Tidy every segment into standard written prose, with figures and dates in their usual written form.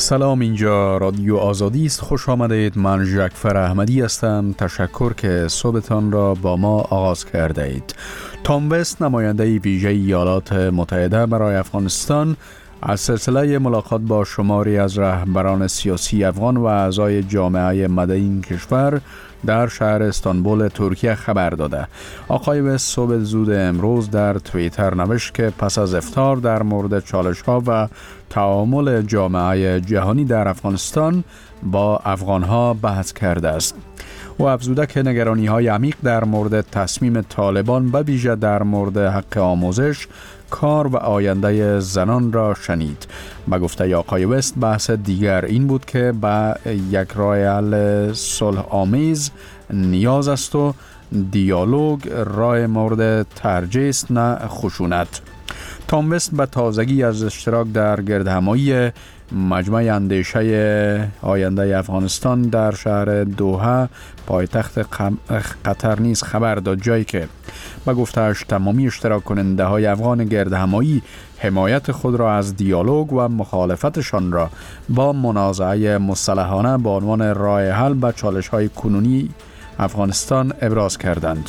سلام، اینجا رادیو آزادی است. خوش آمدید. من ژکفر احمدی هستم. تشکر که صبحتان را با ما آغاز کرده اید. تام وست، نماینده ویژه ایالات متحده برای افغانستان، از سلسله ملاقات با شماری از رهبران سیاسی افغان و اعضای جامعه مدنی این کشور در شهر استانبول ترکیه خبر داده. آقای وست صبح زود امروز در توییتر نوشت که پس از افطار در مورد چالش‌ها و تعامل جامعه جهانی در افغانستان با افغان‌ها بحث کرده است. او افزوده که نگرانی‌های عمیق در مورد تصمیم طالبان و ویژه در مورد حق آموزش، کار و آینده زنان را شنید. به گفته آقای وست، بحث دیگر این بود که به یک راه حل صلح آمیز نیاز است و دیالوگ راه مورد ترجیح است، نه خشونت. تام وست به تازگی از اشتراک در گردهمایی مجمع اندیشه آینده افغانستان در شهر دوحه پایتخت قطر نیز خبر داد، جایی که به گفته‌اش تمامی اشتراک کننده های افغان گردهمایی حمایت خود را از دیالوگ و مخالفتشان را با منازعه مسلحانه به عنوان راه حل به چالش‌های کنونی افغانستان ابراز کردند.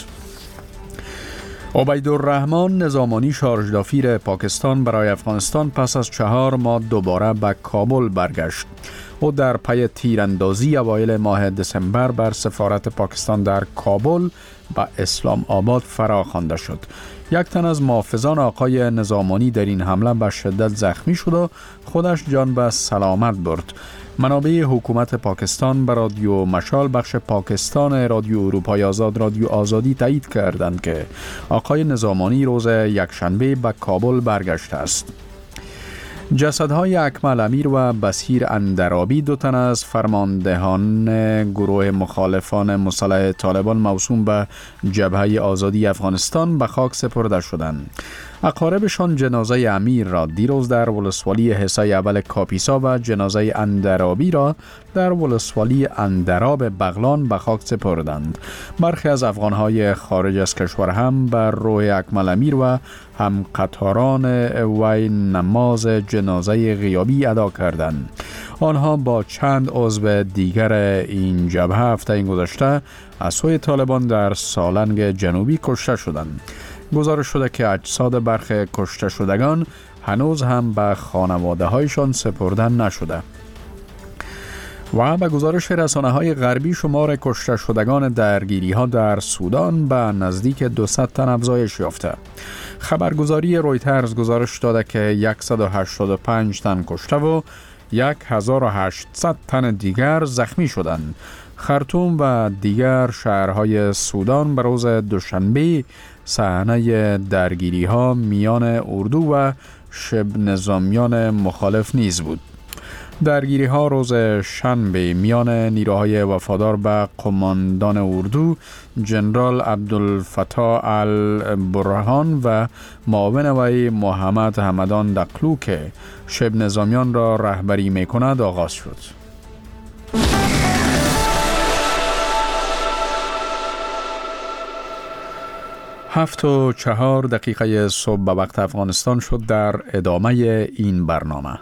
عبیدالرحمن نظامانی، شارژدافیر پاکستان برای افغانستان، پس از 4 ماه دوباره به کابل برگشت. او در پی تیراندازی اوایل ماه دسامبر بر سفارت پاکستان در کابل به اسلام آباد فرا خوانده شد. یک تن از محافظان آقای نظامانی در این حمله به شدت زخمی شد و خودش جان به سلامت برد. منابع حکومت پاکستان به رادیو مشال بخش پاکستان رادیو اروپای آزاد رادیو آزادی تایید کردند که آقای نظامانی روز یکشنبه به کابل برگشته است. جسدهای اکمل امیر و بصیر اندرابی، 2 تن از فرماندهان گروه مخالفان مسلح طالبان موسوم به جبهه آزادی افغانستان، به خاک سپرده شدند. اقاربشان جنازه امیر را دیروز در ولسوالی حصه اول کاپیسا و جنازه اندرابی را در ولسوالی اندراب بغلان به خاک سپردند. برخی از افغانهای خارج از کشور هم بر روح اکمل امیر و هم قطاران وی نماز جنازه غیابی ادا کردند. آنها با چند عضو دیگر این جبهه هفته گذشته از سوی طالبان در سالنگ جنوبی کشته شدند. گزارش شده که اجساد برخی کشته شدگان هنوز هم به خانواده هایشان سپرده نشده. و به گزارش رسانه‌های غربی، شمار کشته شدگان درگیری ها در سودان به نزدیک 200 تن افزایش یافته. خبرگزاری رویترز گزارش داده که 185 تن کشته و 1800 تن دیگر زخمی شدند. خرطوم و دیگر شهرهای سودان به روز دوشنبه صحنه درگیری ها میان اردو و شبه نظامیان مخالف نیز بود. درگیری ها روز شنبه میان نیروهای وفادار به قماندان اردو جنرال عبدالفتاح البرهان و معاون وی محمد حمدان دقلو که شبه نظامیان را رهبری میکند آغاز شد. 7:04 صبح به وقت افغانستان شد. در ادامه این برنامه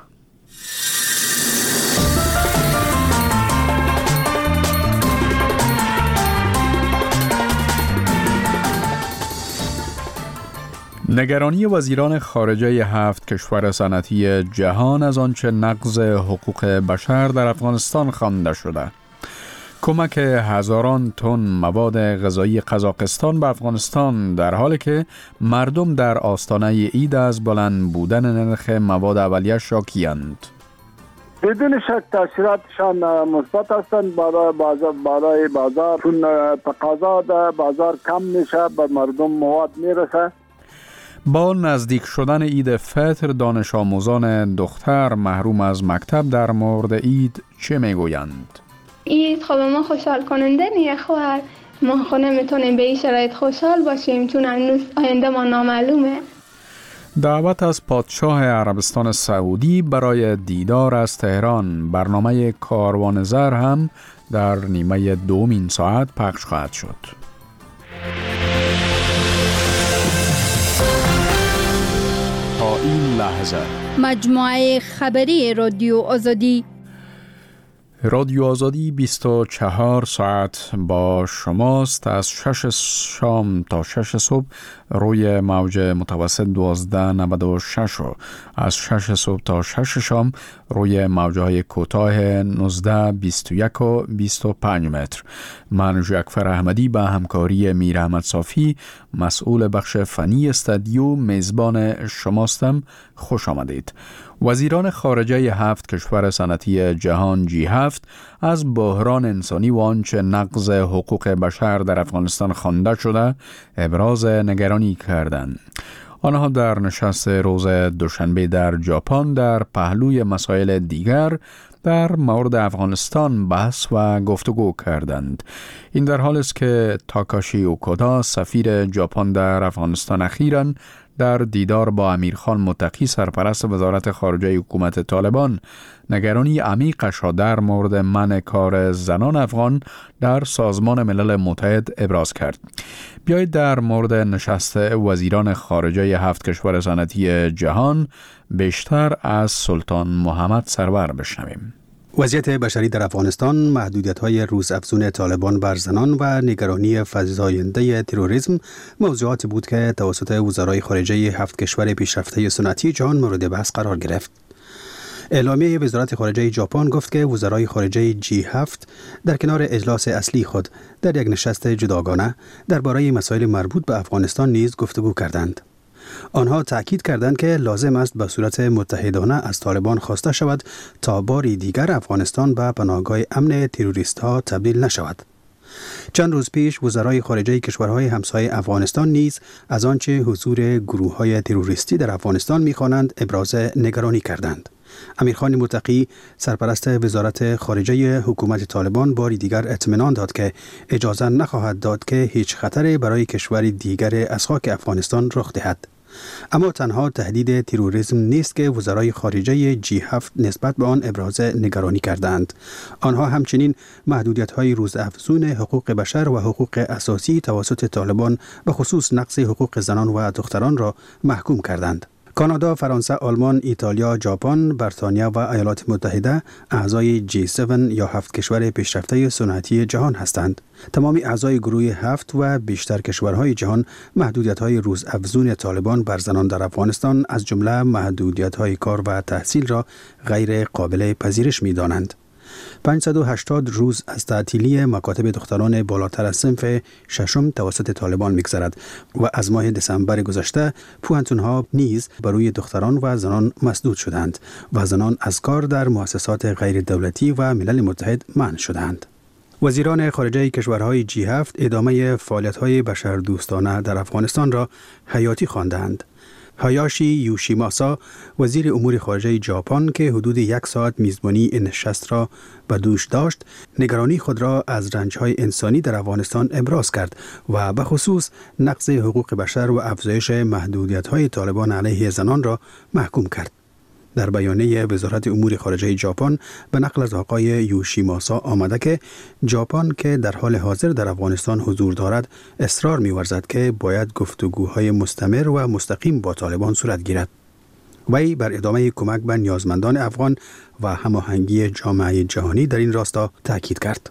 نگرانی وزیران خارجه 7 کشور صنعتی جهان از آنچه نقض حقوق بشر در افغانستان خوانده شده. کمک هزاران تن مواد غذایی قزاقستان به افغانستان در حالی که مردم در آستانه عید از بلند بودن نرخ مواد اولیه شاکی‌اند. بدون شک تاثیراتشان مثبت هستند برای بازار، چون تقاضا در بازار کم میشه، به مردم مواد میرسه. با نزدیک شدن عید فطر، دانش آموزان دختر محروم از مکتب در مورد عید چه میگویند؟ عید خب ما خوشحال کننده نیه خواهر. ما خود نمیتونیم به این شرایط خوشحال باشیم چون هنوز آینده ما نامعلومه. دعوت از پادشاه عربستان سعودی برای دیدار از تهران. برنامه کاروان زر هم در نیمه دومین ساعت پخش خواهد شد. تا این لحظه مجموعه خبری رادیو آزادی رادیو آزادی 24 ساعت با شماست. از 6 شام تا 6 صبح روی موج متوسط 1296 و از 6 صبح تا 6 شام روی موجهای کوتاه 19 21 و 25 متر. من جعفر احمدی به همکاری میر احمد صافی مسئول بخش فنی استودیو میزبان شماستم. خوش آمدید. وزیران خارجه 7 کشور صنعتی جهان G7 از بحران انسانی و آنچه نقض حقوق بشر در افغانستان خوانده شده ابراز نگرانی کردند. آنها در نشست روز دوشنبه در ژاپن در پهلوی مسائل دیگر در مورد افغانستان بحث و گفتگو کردند. این در حالی است که تاکاشی اوکودا سفیر ژاپن در افغانستان اخیراً در دیدار با امیرخان متقی سرپرست وزارت خارجه حکومت طالبان نگرانی عمیقش را در مورد منع کار زنان افغان در سازمان ملل متحد ابراز کرد. بیایید در مورد نشست وزیران خارجه 7 کشور صنعتی جهان بیشتر از سلطان محمد سرور بشنویم. وضعیت بشری در افغانستان، محدودیت‌های روزافزون طالبان بر زنان و نگرانی فزاینده تروریسم موضوعاتی بود که توسط وزرای خارجه 7 کشور پیشرفته صنعتی جهان مورد بحث قرار گرفت. اعلامیه وزارت خارجه ژاپن گفت که وزرای خارجه G7 در کنار اجلاس اصلی خود در یک نشست جداگانه درباره مسائل مربوط به افغانستان نیز گفتگو کردند. آنها تأکید کردند که لازم است به صورت متحدانه از طالبان خواسته شود تا باری دیگر افغانستان به پناهگاه امن تروریست‌ها تبدیل نشود. چند روز پیش وزرای خارجه کشورهای همسایه افغانستان نیز از آنچه حضور گروه‌های تروریستی در افغانستان می‌خوانند ابراز نگرانی کردند. امیرخان متقی سرپرست وزارت خارجه حکومت طالبان باری دیگر اطمینان داد که اجازه نخواهد داد که هیچ خطری برای کشور دیگر از خاک افغانستان رخ دهد. اما تنها تهدید تروریسم نیست که وزرای خارجه G7 نسبت به آن ابراز نگرانی کردند. آنها همچنین محدودیت‌های روزافزون حقوق بشر و حقوق اساسی توسط طالبان به خصوص نقض حقوق زنان و دختران را محکوم کردند. کانادا، فرانسه، آلمان، ایتالیا، ژاپن، بریتانیا و ایالات متحده اعضای G7 یا 7 کشور پیشرفته صنعتی جهان هستند. تمام اعضای گروه 7 و بیشتر کشورهای جهان محدودیت‌های روزافزون طالبان بر زنان در افغانستان از جمله محدودیت‌های کار و تحصیل را غیر قابل پذیرش می‌دانند. 580 روز از تعطیلی مکاتب دختران بالاتر از صنف ششم توسط طالبان می‌گذرد و از ماه دسامبر گذشته پوهنتون‌ها نیز برای دختران و زنان مسدود شدند و زنان از کار در مؤسسات غیر دولتی و ملل متحد منع شدند. وزیران خارجه کشورهای G7 ادامه فعالیت‌های بشردوستانه در افغانستان را حیاتی خواندند. هایاشی یوشیماسا وزیر امور خارجه ژاپن که حدود 1 ساعت میزبانی این نشست را به دوش داشت، نگرانی خود را از رنج‌های انسانی در افغانستان ابراز کرد و به خصوص نقض حقوق بشر و افزایش محدودیت‌های طالبان علیه زنان را محکوم کرد. در بیانیه وزارت امور خارجه ژاپن به نقل از آقای یوشیماسا آمده که ژاپن که در حال حاضر در افغانستان حضور دارد اصرار می‌ورزد که باید گفتگوهای مستمر و مستقیم با طالبان صورت گیرد. وی بر ادامه کمک به نیازمندان افغان و هماهنگی جامعه جهانی در این راستا تاکید کرد.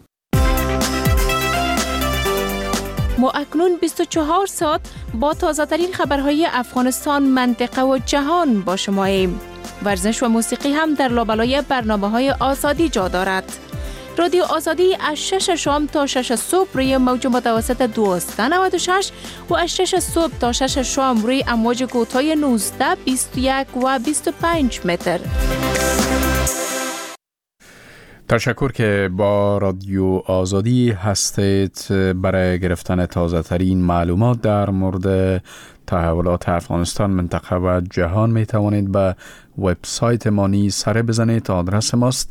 ما اکنون 24 ساعت با تازه‌ترین خبرهای افغانستان، منطقه و جهان با شماییم. ورزش و موسیقی هم در لابلای برنامه‌های آزادی جا دارد. رادیو آزادی از 6 شام تا 6 صبح روی موج متوسط 1296 و از 6 صبح تا 6 شام روی امواج کوتاه 19، 21 و 25 متر. تشکر که با رادیو آزادی هستید. برای گرفتن تازه ترین معلومات در مورد تحولات افغانستان، منطقه و جهان می توانید به وبسایت ما نیز سر بزنید. آدرس ماست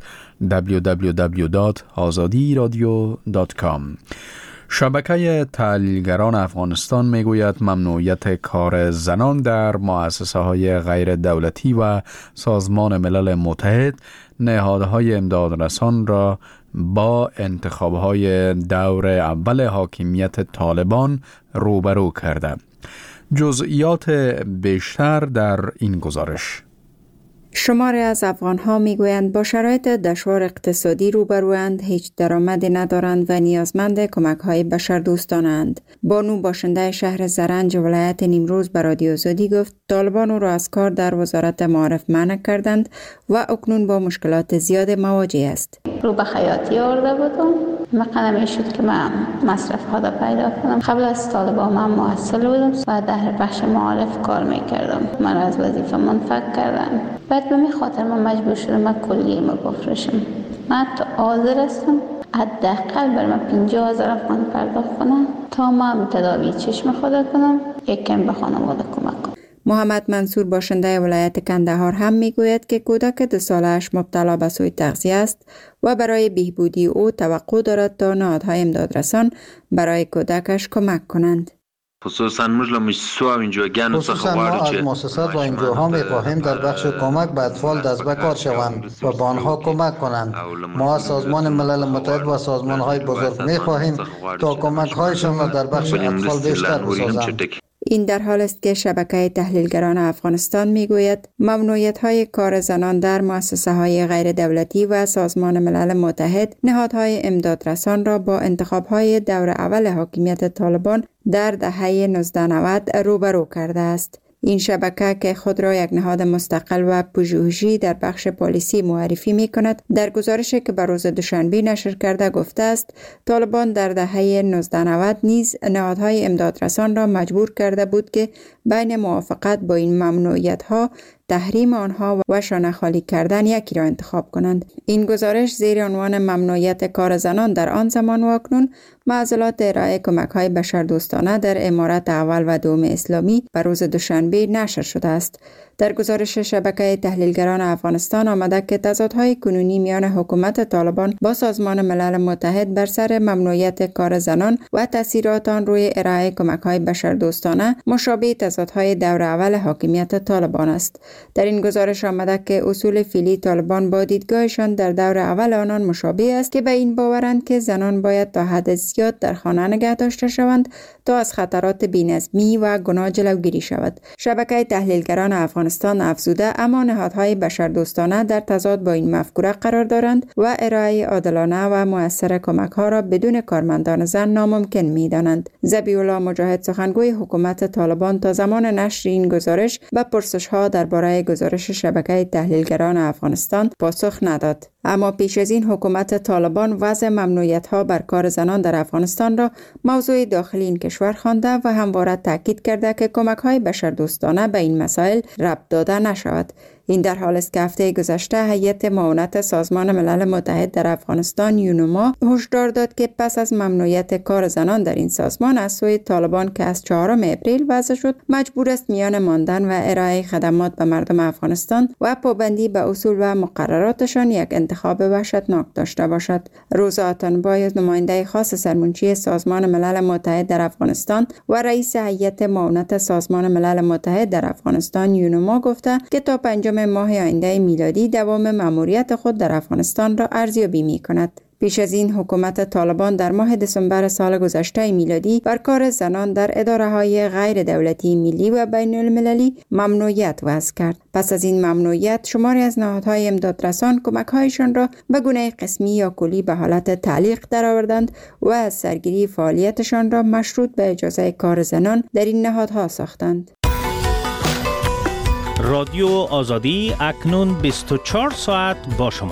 www.azadiradio.com. شبکه تحلیلگران افغانستان میگوید ممنوعیت کار زنان در مؤسسه های غیر دولتی و سازمان ملل متحد نهادهای امدادرسان را با انتخابهای دور اول حاکمیت طالبان روبرو کرده. جزئیات بیشتر در این گزارش. شماری از افغان‌ها می‌گویند با شرایط دشوار اقتصادی روبروند، هیچ درآمدی ندارند و نیازمند کمک‌های بشردوستانند. بانو باشنده شهر زرنج ولایت نیمروز به رادیو آزادی گفت طالبان او را از کار در وزارت معارف منع کردند و اکنون با مشکلات زیاد مواجه است. رو به خیاطی آورده بودم. مقدمه شد که من مصرف ها پیدا کنم. قبل از طالبان من محصل بودم و در بخش معارف کار میکردم. من از وظیفه منفک کردن. بعد به خاطر من مجبور شدم کلیه ما بفروشم. من حتی حاضر هستم حداقل بر من 50,000 افغان پرداخت کنم تا من تداوی چشم خود کنم، یک کم به خانواده کمک کنم. محمد منصور باشنده ولایت کندهار هم میگوید که کودک 2 سالش مبتلا به سوء تغذیه است و برای بهبودی او توقع دارد تا نهادهای امدادرسان برای کودکش کمک کنند. خصوصا ما از مؤسسات و انجوها می‌خواهیم در بخش کمک به اطفال دست به کار شوند و به آنها کمک کنند. ما از سازمان ملل متحد و سازمان‌های بزرگ می‌خواهیم تا کمک‌هایشان را در بخش اطفال بیشتر بسازند. این در حال است که شبکه تحلیلگران افغانستان میگوید ممنوعیت‌های کار زنان در مؤسسه‌های غیر دولتی و سازمان ملل متحد نهادهای امدادرسان را با انتخاب‌های دور اول حاکمیت طالبان در دهه 1990 روبرو کرده است. این شبکه که خود را یک نهاد مستقل و پژوهشی در بخش پالیسی معرفی می کند، در گزارشی که به روز دوشنبه نشر کرده گفته است طالبان در دهه 1990 نیز نهادهای امدادرسان را مجبور کرده بود که بین موافقت با این ممنوعیت‌ها، تحریم آنها و شانه خالی کردن یکی را انتخاب کنند. این گزارش زیر عنوان ممنوعیت کار زنان در آن زمان و اکنون، معضلات ارائه کمک‌های بشردوستانه در امارات اول و دوم اسلامی بر روز دوشنبه نشر شده است. در گزارش شبکه تحلیلگران افغانستان آمده که تضادهای کنونی میان حکومت طالبان با سازمان ملل متحد بر سر ممنوعیت کار زنان و تاثیرات آن روی ارائه کمک‌های بشردوستانه مشابه تضادهای دور اول حاکمیت طالبان است. در این گزارش آمده که اصول فعلی طالبان با دیدگاهشان در دور اول آنان مشابه است که به این باورند که زنان باید تا حد زیاد در خانه نگه داشته شوند تا از خطرات بی‌نظمی و گناه جلوگیری شود. شبکه تحلیلگران افغانستان افزوده اما نهادهای بشردوستانه در تضاد با این مفکوره قرار دارند و ارائه عادلانه و مؤثر کمک‌ها را بدون کارمندان زن ناممکن می‌دانند. ذبیح الله مجاهد سخنگوی حکومت طالبان تا زمان نشر این گزارش به پرسش‌ها درباره گزارش شبکه تحلیلگران افغانستان پاسخ نداد. اما پیش از این حکومت طالبان وضع ممنوعیت‌ها بر کار زنان در افغانستان را موضوع داخلی این کشور خوانده و همواره تاکید کرده که کمک‌های بشردوستانه به این مسائل ربط داده نشود. این در حال است که هفته گذشته هیئت معاونت سازمان ملل متحد در افغانستان یونما هشدار داد که پس از ممنوعیت کار زنان در این سازمان از سوی طالبان که از 4 اپریل وضع شد، مجبور است میان ماندن و ارائه خدمات به مردم افغانستان و پابندی به اصول و مقرراتشان یک انتخاب وحشتناک داشته باشد. روزا آتانبای، نماینده خاص سرمنشی سازمان ملل متحد در افغانستان و رئیس هیئت معاونت سازمان ملل متحد در افغانستان یونما گفته که تا 5 ماه آینده میلادی دوام مأموریت خود در افغانستان را ارزیابی می‌کند. پیش از این حکومت طالبان در ماه دسامبر سال گذشته میلادی بر کار زنان در اداره‌های غیر دولتی ملی و بین المللی ممنوعیت وضع کرد. پس از این ممنوعیت شماری از نهادهای امدادرسان کمک‌هایشان را به گونه قسمی یا کلی به حالت تعلیق درآوردند و از سرگیری فعالیتشان را مشروط به اجازه کار زنان در این نهادها ساختند. رادیو آزادی اکنون 24 ساعت با شما.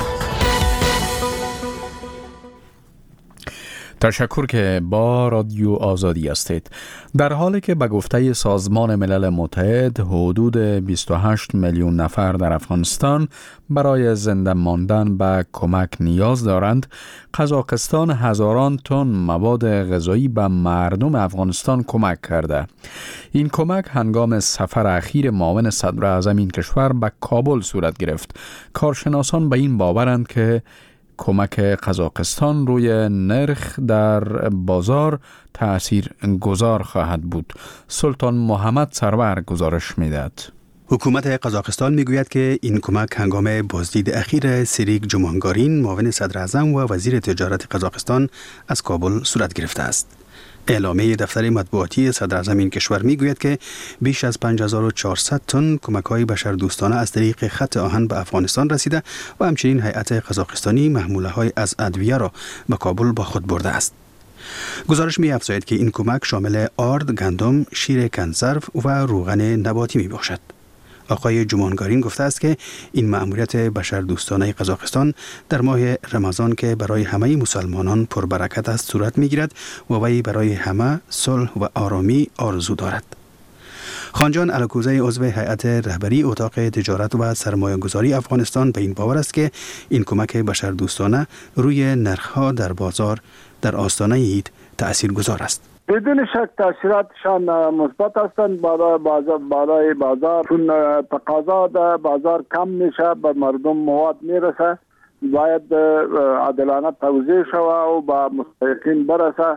تشکر که با رادیو آزادی هستید. در حالی که به گفته سازمان ملل متحد حدود 28 میلیون نفر در افغانستان برای زنده ماندن به کمک نیاز دارند، قزاقستان هزاران تن مواد غذایی به مردم افغانستان کمک کرده. این کمک هنگام سفر اخیر معاون صدر اعظم این کشور به کابل صورت گرفت. کارشناسان به این باورند که کمک قزاقستان روی نرخ در بازار تأثیر گذار خواهد بود. سلطان محمد سرور گزارش می‌دهد. حکومت قزاقستان میگوید که این کمک هنگام بازدید اخیر سیریک جمهانگارین معاون صدر اعظم و وزیر تجارت قزاقستان از کابل صورت گرفته است. اعلامیه دفتر مطبوعاتی صدر اعظم این کشور میگوید که بیش از 5400 تن کمک‌های بشردوستانه از طریق خط آهن به افغانستان رسیده و همچنین هیئت قزاقستانی محموله‌های از ادویه را به کابل با خود برده است. گزارش می‌افزاید که این کمک شامل آرد، گندم، شیر کنسرو و روغن نباتی میباشد. آقای جمانگارین گفته است که این مأموریت بشردوستانه قزاقستان در ماه رمضان که برای همه مسلمانان پربرکت است صورت میگیرد و وی برای همه صلح و آرامی آرزو دارد. خانجان الکوزی عضو هیئت رهبری اتاق تجارت و سرمایه‌گذاری افغانستان به این باور است که این کمک بشردوستانه روی نرخ‌ها در بازار در آستانه عید تأثیرگذار است. بدون شک تاثیراتشان مثبت هستند برای بازار، چون تقاضا در بازار کم میشه، به مردم مواد میرسه، باید عادلانه توزیع شود و به مستحقین برسه.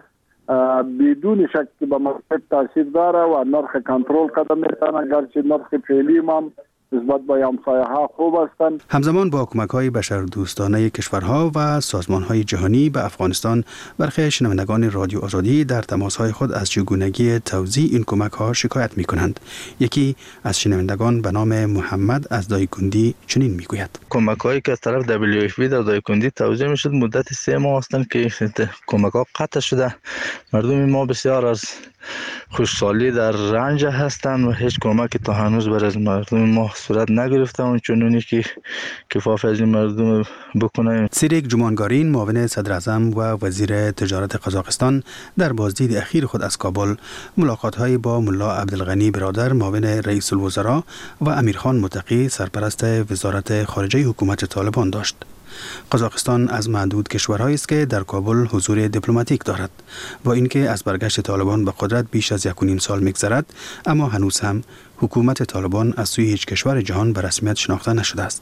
بدون شک که به مستحق تاثیر داره و نرخ کنترل کرده میتونه، اگرچه نرخ فعلی هم نسبت به همسایه‌ها خوب هستند. همزمان با کمک‌های بشردوستانه کشورها و سازمان‌های جهانی به افغانستان، برخی شنوندگان رادیو آزادی در تماس‌های خود از چگونگی توزیع این کمک‌ها شکایت می‌کنند. یکی از شنوندگان به نام محمد از دایکندی چنین می‌گوید: کمک‌هایی که از طرف WFP در دایکندی توزیع می‌شد مدت 3 ماه هستند که کمک‌ها قطع شده. مردم ما بسیار از خوشحالی در رنج هستند و هیچ کمکی تا هنوز بر از مردم ما صورت نگرفته اون چنونی که کفاف از این مردم بکنه. سیریک جمانگارین معاون صدر اعظم و وزیر تجارت قزاقستان در بازدید اخیر خود از کابل ملاقات‌های با ملا عبدالغنی برادر معاون رئیس الوزراء و امیرخان متقی سرپرست وزارت خارجه حکومت طالبان داشت. قزاقستان از معدود کشورهایی است که در کابل حضور دیپلماتیک دارد. با اینکه از برگشت طالبان به قدرت بیش از 1.5 سال می‌گذرد، اما هنوز هم حکومت طالبان از سوی هیچ کشور جهان به رسمیت شناخته نشده است.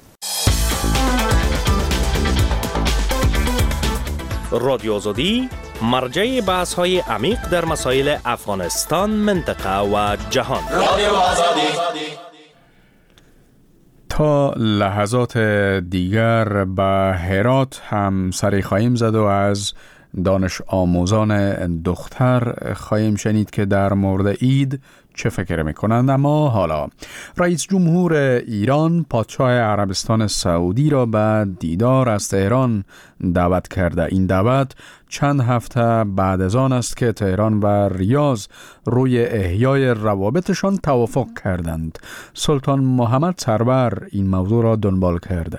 رادیو آزادی مرجع بحث‌های عمیق در مسائل افغانستان، منطقه و جهان. رادیو آزادی. تا لحظات دیگر به هرات هم سری خواهیم زد و از دانش آموزان دختر خواهیم شنید که در مورد عید چه فکر میکنند. اما حالا رئیس جمهور ایران پادشاه عربستان سعودی را به دیدار از تهران دعوت کرده. این دعوت چند هفته بعد از آن است که تهران و ریاض روی احیای روابطشان توافق کردند. سلطان محمد سرور این موضوع را دنبال کرده.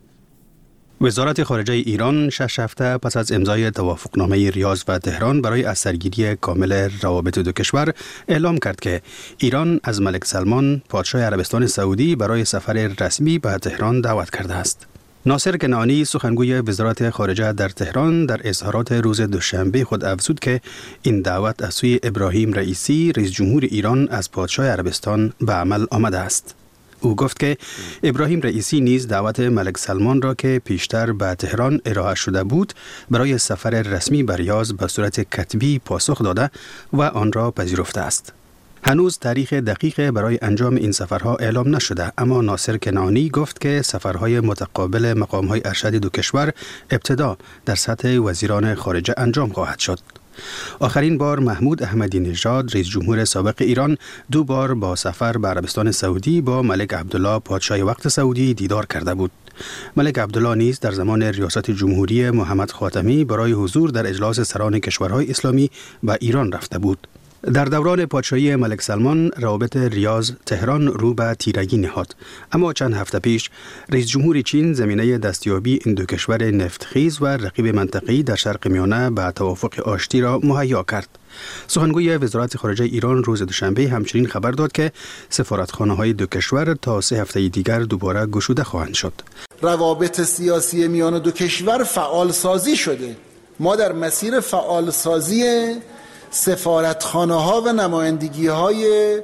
وزارت خارجه ایران 6 هفته پس از امضای توافقنامه ریاض و تهران برای از سرگیری کامل روابط دو کشور اعلام کرد که ایران از ملک سلمان پادشاه عربستان سعودی برای سفر رسمی به تهران دعوت کرده است. ناصر کنعانی سخنگوی وزارت خارجه در تهران در اظهارات روز دوشنبه خود افزود که این دعوت از سوی ابراهیم رئیسی رئیس جمهور ایران از پادشاه عربستان به عمل آمده است. او گفت که ابراهیم رئیسی نیز دعوت ملک سلمان را که پیشتر به تهران ارائه شده بود برای سفر رسمی به ریاض به صورت کتبی پاسخ داده و آن را پذیرفته است. هنوز تاریخ دقیق برای انجام این سفرها اعلام نشده، اما ناصر کنعانی گفت که سفرهای متقابل مقامهای ارشد دو کشور ابتدا در سطح وزیران خارجه انجام خواهد شد. آخرین بار محمود احمدی نژاد رئیس جمهور سابق ایران 2 بار با سفر به عربستان سعودی با ملک عبدالله پادشاه وقت سعودی دیدار کرده بود. ملک عبدالله نیز در زمان ریاست جمهوری محمد خاتمی برای حضور در اجلاس سران کشورهای اسلامی به ایران رفته بود. در دوران پادشاهی ملک سلمان روابط ریاض تهران رو به تیرگی نهاد، اما چند هفته پیش رئیس جمهور چین زمینه دستیابی این دو کشور نفتخیز و رقیب منطقه‌ای در شرق میانه به توافق آشتی را مهیا کرد. سخنگوی وزارت خارجه ایران روز دوشنبه همچنین خبر داد که سفارتخانه‌های دو کشور تا 3 هفته دیگر دوباره گشوده خواهند شد. روابط سیاسی میان دو کشور فعال سازی شده. ما در مسیر فعال سازی سفارتخانه‌ها و نمایندگی‌های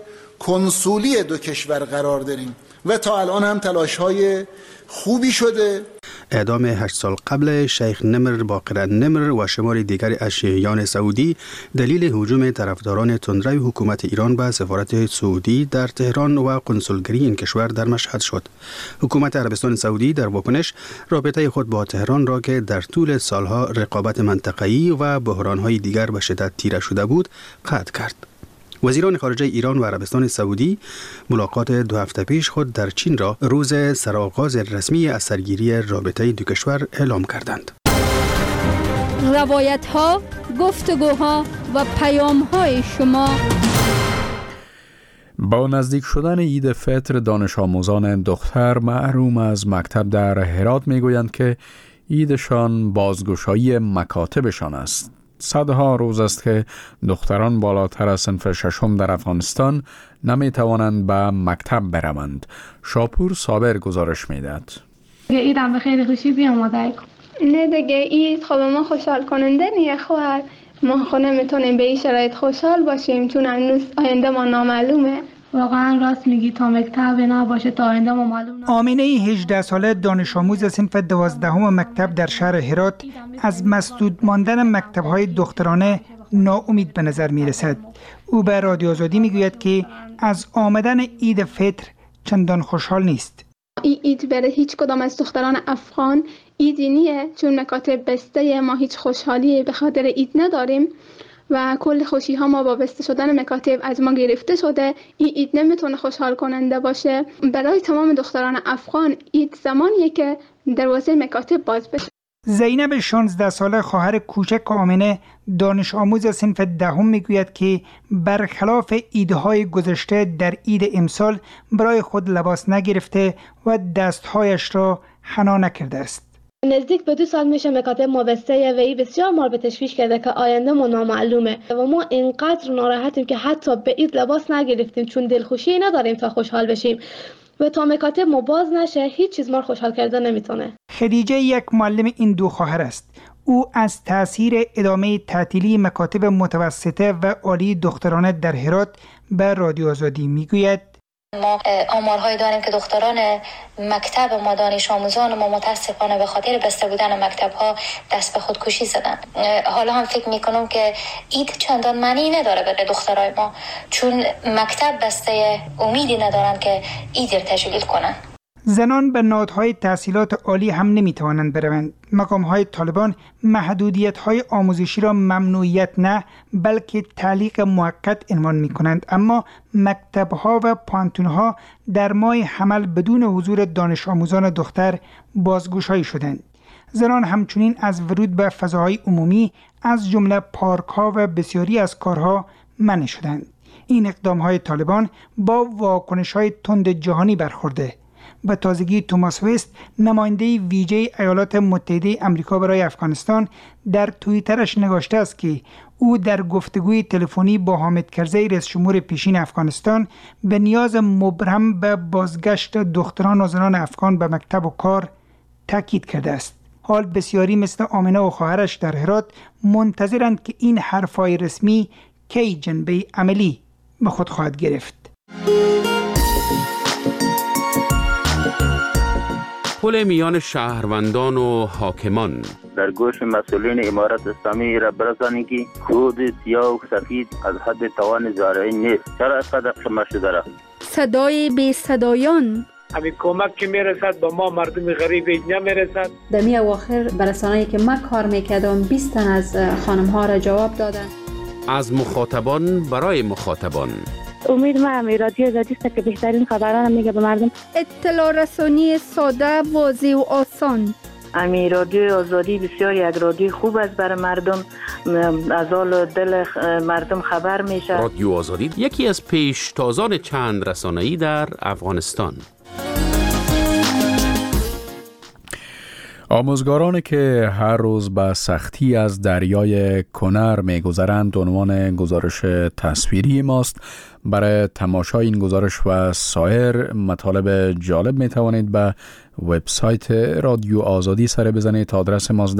کنسولی دو کشور قرار داریم و تا الان هم تلاش‌های خوبی شده. اعدام 8 سال قبل شیخ نمر باقر نمر و شمار دیگر از شیعیان سعودی دلیل هجوم طرفداران تندروی حکومت ایران به سفارت سعودی در تهران و قنسولگری این کشور در مشهد شد. حکومت عربستان سعودی در واکنش رابطه خود با تهران را که در طول سالها رقابت منطقه‌ای و بحران‌های دیگر به شدت تیره شده بود قطع کرد. وزیران خارجه ایران و عربستان سعودی ملاقات 2 هفته پیش خود در چین را روز سرآغاز رسمی از سرگیری رابطه دو کشور اعلام کردند. روایت‌ها، گفتگوها و پیام‌های شما. با نزدیک شدن عید فطر دانش آموزان دختر محروم از مکتب در هرات میگویند که عیدشان بازگشایی مکاتبشان است. صدها روز است که دختران بالاتر از صنف ششم در افغانستان نمی توانند به مکتب بروند. شاپور صابر گزارش میدهد. عید هم به خیلی خوشی بیاماده. نه دیگه عید خب ما خوشحال کننده نیه خواهر. ما خود نمیتونیم به این شرایط خوشحال باشیم چون هنوز آینده ما نامعلومه. واقعا راست میگی تا مکتب نباشه تا آینده ما معلوم نباشه. آمینه 18 ساله دانش آموز صنف 12 مکتب در شهر هرات از مسدود ماندن مکتب‌های دخترانه ناامید به نظر میرسد. او به رادیو آزادی میگوید که از آمدن عید فطر چندان خوشحال نیست. این عید برای هیچ کدام از دختران افغان عیدی نیه چون مکاتب بسته، ما هیچ خوشحالی به خاطر عید نداریم و کل خوشی ها ما با بسته شدن مکاتب از ما گرفته شده. این عید نمیتونه خوشحال کننده باشه. برای تمام دختران افغان عید زمانیه که دروازه مکاتب باز بشه. زینب 16 ساله خواهر کوچک آمینه دانش آموز صنف 10 میگوید که برخلاف عیدهای گذشته در عید امسال برای خود لباس نگرفته و دستهایش را حنا نکرده است. نزدیک به 2 سال میشه مکاتب ما بسته و این بسیار ما رو به تشویش کرده که آینده ما نامعلومه و ما اینقدر ناراحتیم که حتی به عید لباس نگرفتیم چون دلخوشی نداریم تا خوشحال بشیم و تا مکاتب ما باز نشه هیچ چیز ما رو خوشحال کرده نمیتونه. خدیجه یک معلم این 2 خواهر است. او از تاثیر ادامه تعطیلی مکاتب متوسطه و عالی دخترانه در هرات به رادیو آزادی میگوید ما آمارهایی داریم که دختران مکتب ما دانش آموزان ما متاسفانه به خاطر بسته بودن مکتب ها دست به خودکشی زدن. حالا هم فکر میکنم که عید چندان معنی نداره برای دخترای ما چون مکتب بسته امیدی ندارن که عید رو تشکیل کنن. زنان به نهادهای تحصیلات عالی هم نمیتوانند بروند. مقامهای طالبان محدودیت‌های آموزشی را ممنوعیت نه بلکه تعلیق موقت عنوان می‌کنند، اما مکتب‌ها و پانتون‌ها در ماه حمل بدون حضور دانش آموزان دختر بازگشایی شدند. زنان همچنین از ورود به فضاهای عمومی از جمله پارک‌ها و بسیاری از کارها منع شدند. این اقدام‌های طالبان با واکنش‌های تند جهانی برخورده. به تازگی توماس وست نماینده ویژه ایالات متحده آمریکا برای افغانستان در توییترش نوشته است که او در گفتگوی تلفنی با حامد کرزی رئیس جمهور پیشین افغانستان به نیاز مبرم به بازگشت دختران و زنان افغان به مکتب و کار تاکید کرده است. حال بسیاری مثل آمینه و خواهرش در هرات منتظرند که این حرفای رسمی کی جنبه عملی به خود خواهد گرفت. پل میان شهروندان و حاکمان در گوش مسئولین امارت اسلامی را برسانید که خود سیاه و سفید از حد توان زارعی نیست. چرا اینقدر خمه شده را؟ صدای بی صدایان همین کمک که میرسد با ما مردم غریب نمیرسد. در می اواخر برسانه‌ای که من کار میکردم 20 تن از خانم ها را جواب دادن. از مخاطبان برای مخاطبان. امید ما هم رادیو آزادی است که بهترین خبران میگه به مردم. اطلاع رسانی ساده، واضح و آسان. امی رادیو آزادی بسیار یک رادیو خوب است برای مردم، از حال دل مردم خبر میشه. رادیو آزادی یکی از پیشتازان چند رسانه‌ای در افغانستان. آموزگارانی که هر روز به سختی از دریای کنر می‌گذرند عنوان گزارش تصویری ماست برای تماشای این گزارش و سایر مطالب جالب می توانید به وبسایت رادیو آزادی سر بزنید. آدرس ماست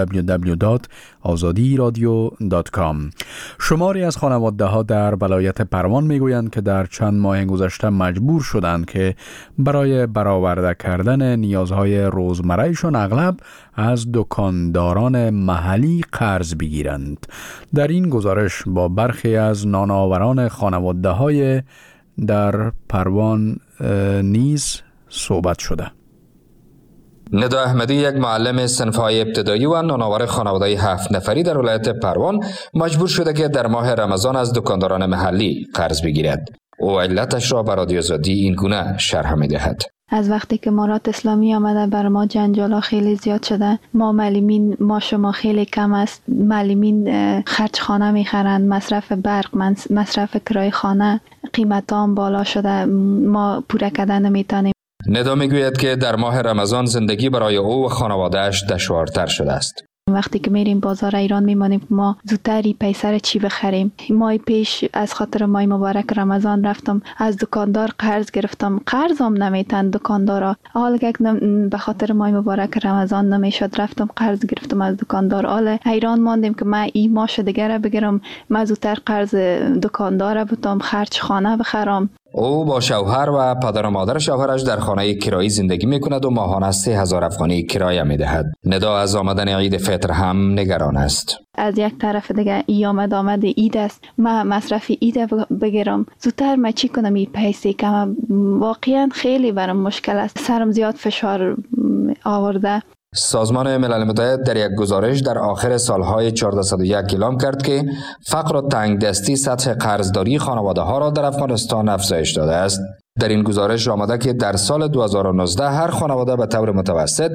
www.azadiradio.com. شماری از خانواده ها در ولایت پروان می گویند که در چند ماه گذشته مجبور شدند که برای برآورده کردن نیازهای روزمرهشان اغلب از دکانداران محلی قرض بگیرند. در این گزارش با برخی از نانآوران خانواده های در پروان نیز صحبت شده. ندا احمدی یک معلم صنف‌های ابتدایی و نانآور خانواده 7 نفری در ولایت پروان مجبور شده که در ماه رمضان از دکانداران محلی قرض بگیرد. او علتش را بر رادیو آزادی این گونه شرح می‌دهد. از وقتی که امارات اسلامی آمده بر ما جنجالا خیلی زیاد شده. ما معلمین ما شما خیلی کم است. معلمین خرج خانه میخرند، مصرف برق، مصرف کرایه خانه، قیمت هم بالا شده، ما پوره کردن نمیتونیم. ندا میگوید که در ماه رمضان زندگی برای او و خانواده‌اش دشوارتر شده است. وقتی که میریم بازار ایران میمانیم ما زودتری پیسر چی بخریم. ماه پیش از خاطر ماه مبارک رمضان رفتم از دکاندار قرض گرفتم، قرضم نمیتن دکاندارا. حالا که به خاطر ماه مبارک رمضان نمیشد رفتم قرض گرفتم از دکاندار. حالا حیران ماندیم که من این ماش دیگه بگیرم، من زودتر قرض دکاندار بتم خرج خانه بخرم. او با شوهر و پدر و مادر شوهرش در خانه کرایی زندگی میکند و ماهانه 3000 افغانی کرایه میدهد. ندا از آمدن عید فطر هم نگران است. از یک طرف دیگه ای آمد عید است، من مصرف عید بگیرم، زودتر من چی کنم این پیسه که واقعا خیلی برام مشکل است. سرم زیاد فشار آورده. سازمان ملل متحد در یک گزارش در آخر سالهای 1401 اعلام کرد که فقر و تنگدستی سطح قرضداری خانواده‌ها را در افغانستان افزایش داده است. در این گزارش آمده که در سال 2019 هر خانواده به طور متوسط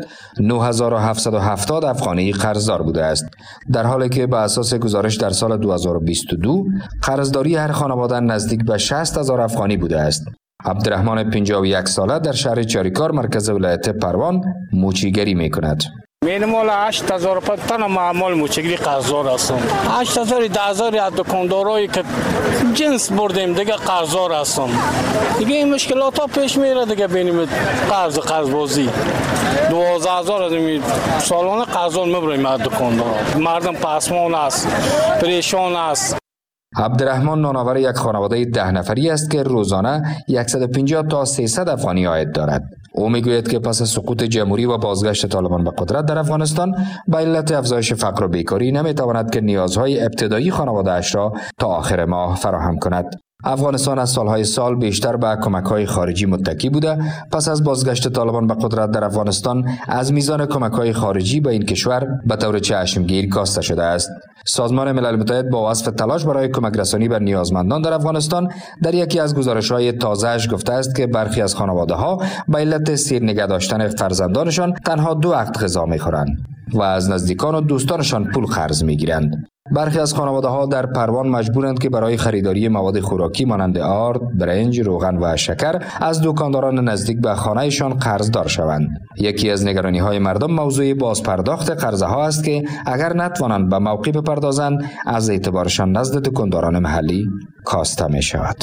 9770 افغانی قرضدار بوده است، در حالی که به اساس گزارش در سال 2022 قرضداری هر خانواده نزدیک به 60000 افغانی بوده است. عبدالرحمن 51 ساله در شهر چاریکار مرکز ولایت پروان موچیگری می کند. مینیمال 8000 تن معمول موچیگری قرضدار هستم. 8000 10000 از دکاندارایی که جنس بردیم دیگه قرضدار هستم. دیگه این مشکلات ها پیش میره دیگه بینیم قرض بازی 12000 از سالانه قرضدار میبریم از دکاندارا. مردم پسمان است، پریشان است. عبدالرحمن نانآور یک خانواده 10 نفری است که روزانه 150 تا 300 افغانی عاید دارد. او میگوید که پس از سقوط جمهوری و بازگشت طالبان به قدرت در افغانستان به علت افزایش فقر و بیکاری نمیتواند که نیازهای ابتدایی خانواده‌اش را تا آخر ماه فراهم کند. افغانستان از سالهای سال بیشتر به کمک‌های خارجی متکی بوده. پس از بازگشت طالبان به قدرت در افغانستان از میزان کمک‌های خارجی به این کشور به طور چشمگیر کاسته شده است. سازمان ملل متحد با وصف تلاش برای کمک رسانی به نیازمندان در افغانستان در یکی از گزارش‌های تازه‌اش گفته است که برخی از خانواده‌ها به علت سیر نگه داشتن فرزندانشان تنها 2 وقت غذا می‌خورند و از نزدیکان و دوستانشان پول قرض می‌گیرند. برخی از خانواده‌ها در پروان مجبورند که برای خریداری مواد خوراکی مانند آرد، برنج، روغن و شکر از دکانداران نزدیک به خانه‌شان قرضدار شوند. یکی از نگرانی‌های مردم موضوع بازپرداخت قرض‌ها است که اگر نتوانند به موقع بپردازند از اعتبارشان نزد دکانداران محلی کاسته می‌شود.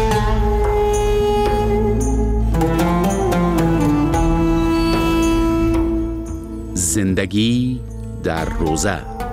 زندگی در روزه.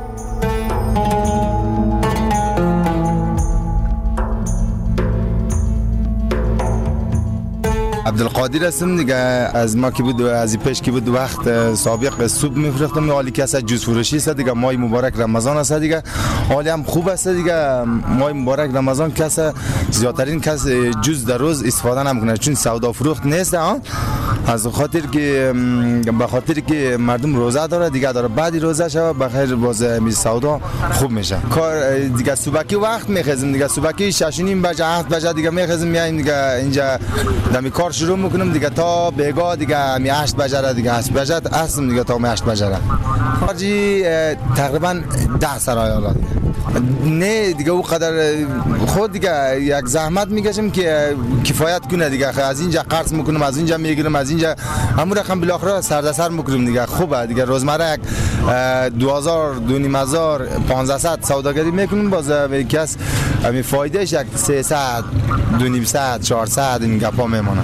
عبدالقادر هستم دیگه. از ما که بود از پیش که بود وقت سابق صبح میفروختم، حالی که از جوز فروشی است دیگه. ماه مبارک رمضان است دیگه، حالی هم خوب است دیگه. ماه مبارک رمضان کس زیادترین کس جوز در روز استفاده نمیکنه چون سودا فروخت نیست. از خاطر که به خاطر که مردم روزه داره دیگه، داره بعد روزه شو بخیر باز می سودا خوب میشه. کار دیگه صبحی وقت میخزم دیگه، صبحی 6:30 بجه 7 بجه دیگه میخزم میایم دیگه اینجا دمی کار شروع میکنم دیگه تا بیگا دیگه می 8 بجه دیگه 8 بجه هستم دیگه تا می 8 بجه. خارجی تقریبا 10 سرایالا نه دیگه او قدر خود دیگه یک زحمت میکشم که کفایت کنه دیگه. از اینجا قرض میکنم، از اینجا میگیرم، از اینجا همون رقم بالاخره سر میکنم دیگه. خوبه دیگه. روزمره یک 2000 2500 1500 سوداگری میکنم، باز کس همین فایدهش یک 300 200 400 این گپا میمونه.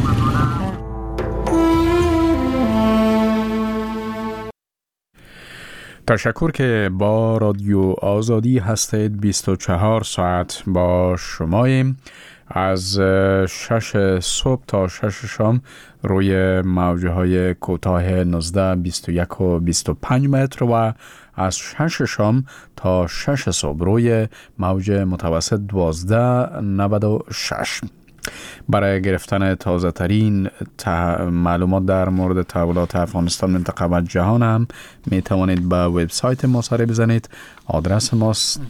تشکر که با رادیو آزادی هستید. 24 ساعت با شماییم از 6 صبح تا 6 شام روی موجه های کوتاه 19 21 و 25 متر و از 6 شام تا 6 صبح روی موج متوسط 12 96. برای گرفتن تازه ترین معلومات در مورد تحولات افغانستان، منطقه و جهان هم می توانید به وبسایت ما سر بزنید. آدرس ماست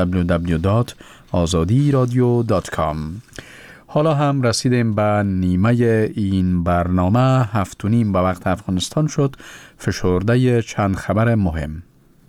www.azadiradio.com. حالا هم رسیدیم به نیمه این برنامه. 7:30 به وقت افغانستان شد. فشرده چند خبر مهم.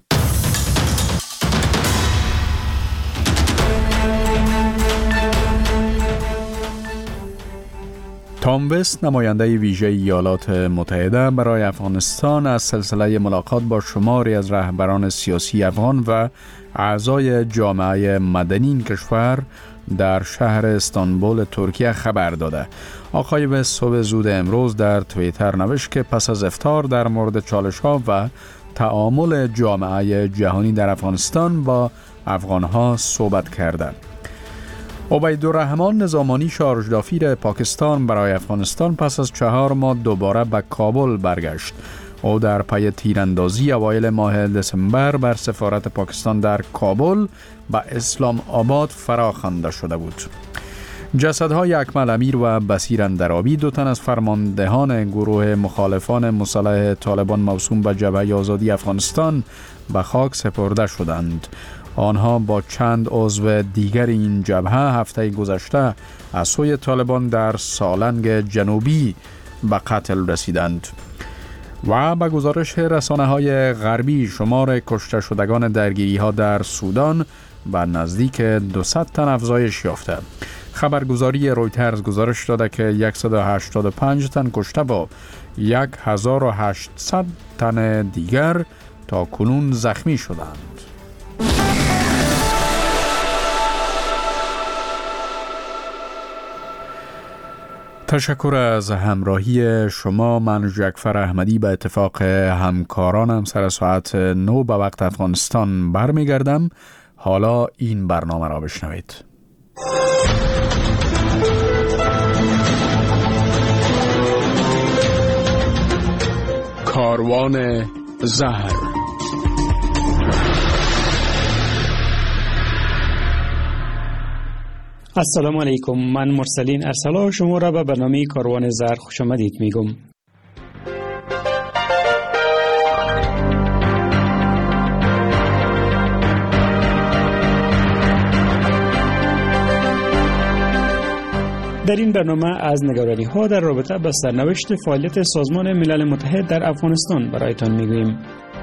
تام وست، نماینده ویژه ایالات متحده برای افغانستان، از سلسله ملاقات با شماری از رهبران سیاسی افغان و اعضای جامعه مدنی این کشور در شهر استانبول ترکیه خبر داده. آقای وست صبح زود امروز در توییتر نوشت که پس از افطار در مورد چالش‌ها و تعامل جامعه جهانی در افغانستان با افغان‌ها صحبت کرده. عبیدالرحمن نظامانی، شارژدافیر پاکستان برای افغانستان، پس از 4 ماه دوباره به کابل برگشت. او در پی تیراندازی اوایل ماه دسامبر بر سفارت پاکستان در کابل به اسلام آباد فراخوانده شده بود. جسدهای اکمل امیر و بصیر اندرابی، 2 تن از فرماندهان گروه مخالفان مسلح طالبان موسوم به جبهه آزادی افغانستان، به خاک سپرده شدند. آنها با چند عضو دیگر این جبهه هفته گذشته از سوی طالبان در سالنگ جنوبی به قتل رسیدند. و به گزارش رسانه‌های غربی، شمار کشته شدگان درگیری‌ها در سودان به نزدیک 200 تن افزایش یافته. خبرگزاری رویترز گزارش داده که 185 تن کشته و 1800 تن دیگر تا کنون زخمی شدند. تشکر از همراهی شما. من جعفر احمدی به اتفاق همکارانم سر ساعت 9 به وقت افغانستان برمیگردم. حالا این برنامه را بشنوید. کاروان زهر. السلام علیکم، من مرسلین ارسلا شما را به برنامه کاروان زهر خوش آمدید میگم. در این برنامه از نگرانی ها در رابطه با سرنوشت فعالیت سازمان ملل متحد در افغانستان برایتان میگوییم.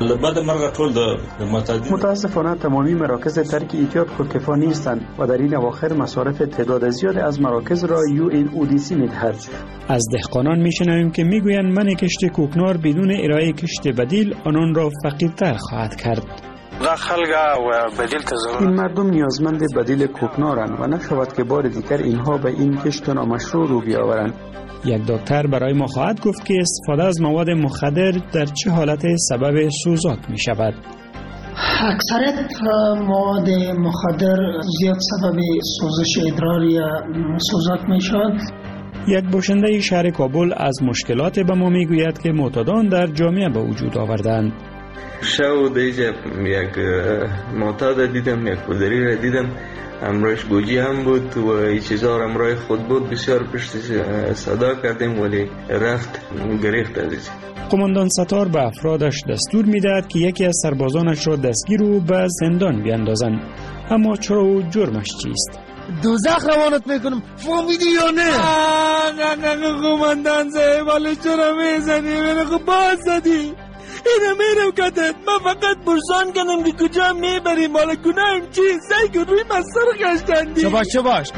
متاسفانه تمامی مراکز ترک احتیاط خودکفا نیستند و در این اواخر مصارف تعداد زیاد از مراکز را UNODC میدهد. از دهقانان میشنویم که میگویند من کشت کوکنار بدون ارائه کشت بدیل آنان را فقیرتر خواهد کرد. این مردم نیازمند بدیل کوکنارند و نشود که بار دیگر اینها به این کشت نامشروع رو بیاورند. یک دکتر برای ما خواهد گفت که استفاده از مواد مخدر در چه حالت سبب سوزاک می شود. اکثریت مواد مخدر زیاد سبب سوزش ادرار یا سوزاک می شود. یک باشنده شهر کابل از مشکلات به ما می گوید که معتادان در جامعه به وجود آوردند. شو دیجا یک معتاد دیدم، یک پدری را دیدم، امروش گوجی هم بود و این چیزها امروی خود بود. بسیار پشت صدا کردیم ولی رفت گریخت ازش. قماندان ستار به افرادش دستور میدهد که یکی از سربازانش را دستگیر و به زندان بیاندازند. اما چرا و جرمش چیست؟ دوزخ روانت میکنم، فهمیدی یا نه؟ نه قماندان صاحب، ولی چرا میزنی؟ من خب باز زدی. اینو میرم کتت، من فقط پرسان کنم که کجا میبریم، مالا گناهم چیست؟ سعی کن روی من سر گشتندی. چه باش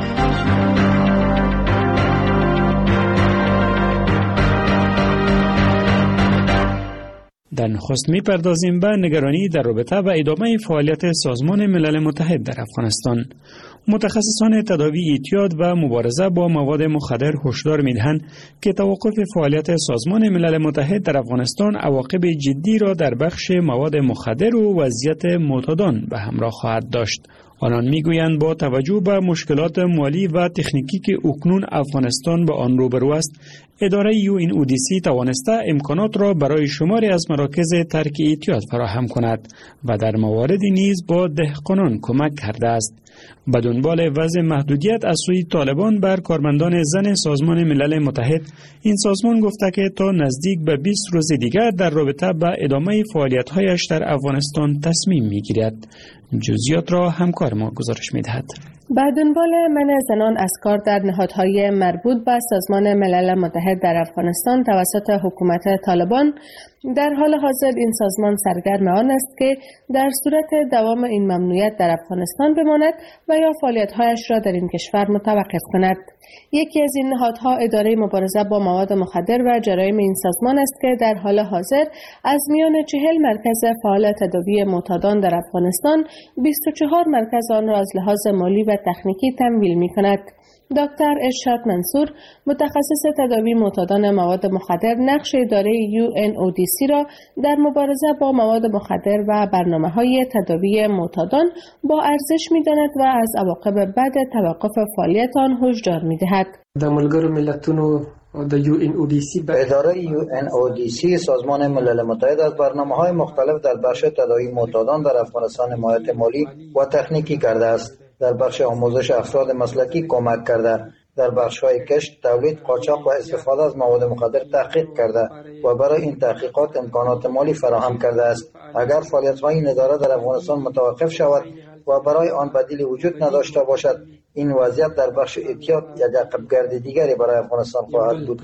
در نخست میپردازیم به نگرانی در رابطه و ادامه فعالیت سازمان ملل متحد در افغانستان. متخصصان تداوی اعتیاد و مبارزه با مواد مخدر هشدار می‌دهند که توقف فعالیت سازمان ملل متحد در افغانستان عواقب جدی را در بخش مواد مخدر و وضعیت معتادان به همراه خواهد داشت. آنان میگویند با توجه به مشکلات مالی و تکنیکی که اکنون افغانستان با آن روبرو است، اداره UNODC توانسته امکانات را برای شماری از مراکز ترک اعتیاد فراهم کند و در مواردی نیز با دهقانان کمک کرده است. به دنبال وضع محدودیت از سوی طالبان بر کارمندان زن سازمان ملل متحد، این سازمان گفته که تا نزدیک به 20 روز دیگر در رابطه به ادامه فعالیت‌هایش در افغانستان تصمیم می‌گیرد. جزئیات را همکار ما گزارش می‌دهد. به دنبال منع زنان از کار در نهادهای مربوط به سازمان ملل متحد در افغانستان توسط حکومت طالبان، در حال حاضر این سازمان سرگرم آن است که در صورت دوام این ممنوعیت در افغانستان بماند و یا فعالیت‌هایش را در این کشور متوقف کند. یکی از این نهادها اداره مبارزه با مواد مخدر و جرایم این سازمان است که در حال حاضر از میان 40 مرکز فعال تداوی معتادان در افغانستان 24 مرکز آن را از لحاظ مالی و تکنیکی تمویل می‌کند. دکتر ارشاد منصور، متخصص تداوی معتادان مواد مخدر، نقش اداره UNODC را در مبارزه با مواد مخدر و برنامه‌های تداوی معتادان با ارزش می‌داند و از عواقب بد توقف فعالیت آن هشدار می‌دهد. د ملګرو ملتونو د UNODC به اداره UNODC سازمان ملل متحد از برنامه‌های مختلف در بخش تداوی معتادان در افغانستان حمایت مالی و تکنیکی کرده است. در بخش آموزش افراد مسلکی کمک کرده، در بخش‌های کشت، تولید، قاچاق و استفاده از مواد مخدر تحقیق کرده و برای این تحقیقات امکانات مالی فراهم کرده است. اگر فعالیت‌های این اداره در افغانستان متوقف شود و برای آن بدیلی وجود نداشته باشد، این وضعیت در بخش اعتیاد یک عقب‌گرد دیگری برای افغانستان خواهد بود.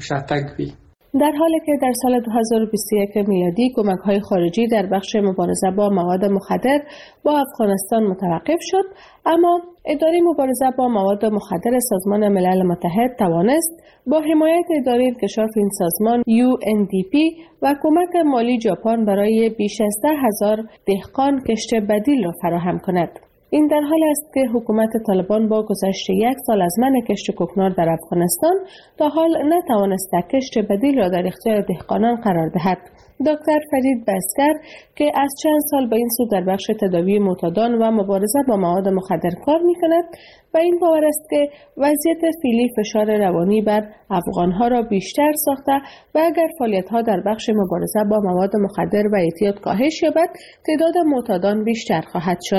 در حالی که در سال 2021 میلادی کمک‌های خارجی در بخش مبارزه با مواد مخدر با افغانستان متوقف شد، اما اداره مبارزه با مواد مخدر سازمان ملل متحد توانست با حمایت اداره انکشاف این سازمان UNDP و کمک مالی ژاپن برای بیش از 10,000 دهقان کشت بدیل را فراهم کند. این در حال است که حکومت طالبان با گذشت 1 سال از منع کشت کوکنار در افغانستان تا حال نتوانسته کشت بدیل را در اختیار دهقانان قرار دهد. دکتر فرید بسکر که از چند سال به این سو در بخش تداوی معتادان و مبارزه با مواد مخدر کار می‌کند و این باور است که وضعیت فعلی فشار روانی بر افغان‌ها را بیشتر ساخته و اگر فعالیت‌ها در بخش مبارزه با مواد مخدر و اعتیاد کاهش یابد، تعداد معتادان بیشتر خواهد شد.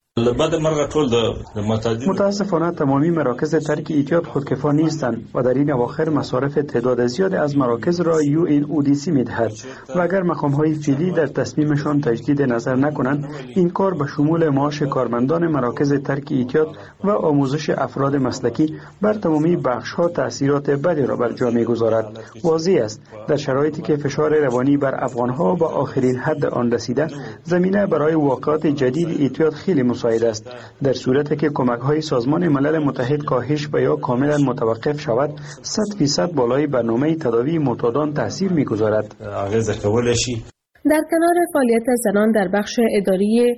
متاسفانه تمامی مراکز ترک اعتیاد خودکفا نیستند و در این اواخر مصارف تعداد زیاد از مراکز را UNODC می‌دهد و اگر مقام‌های فعلی در تصمیمشان تجدید نظر نکنند، این کار به شمول معاش کارمندان مراکز ترک اعتیاد و آموزش افراد مسلکی بر تمامی بخش‌ها تأثیرات بدی را بر جا می‌گذارد. واضح است در شرایطی که فشار روانی بر افغان‌ها به آخرین حد آن رسیده، زمینه برای واقعات جدید اعتیاد خیلی مساعد است. در صورتی که کمک‌های سازمان ملل متحد کاهش و یا کاملا متوقف شود، 100% بالای برنامه تداوی معتادان تاثیر می‌گذارد. در کنار فعالیت زنان در بخش اداری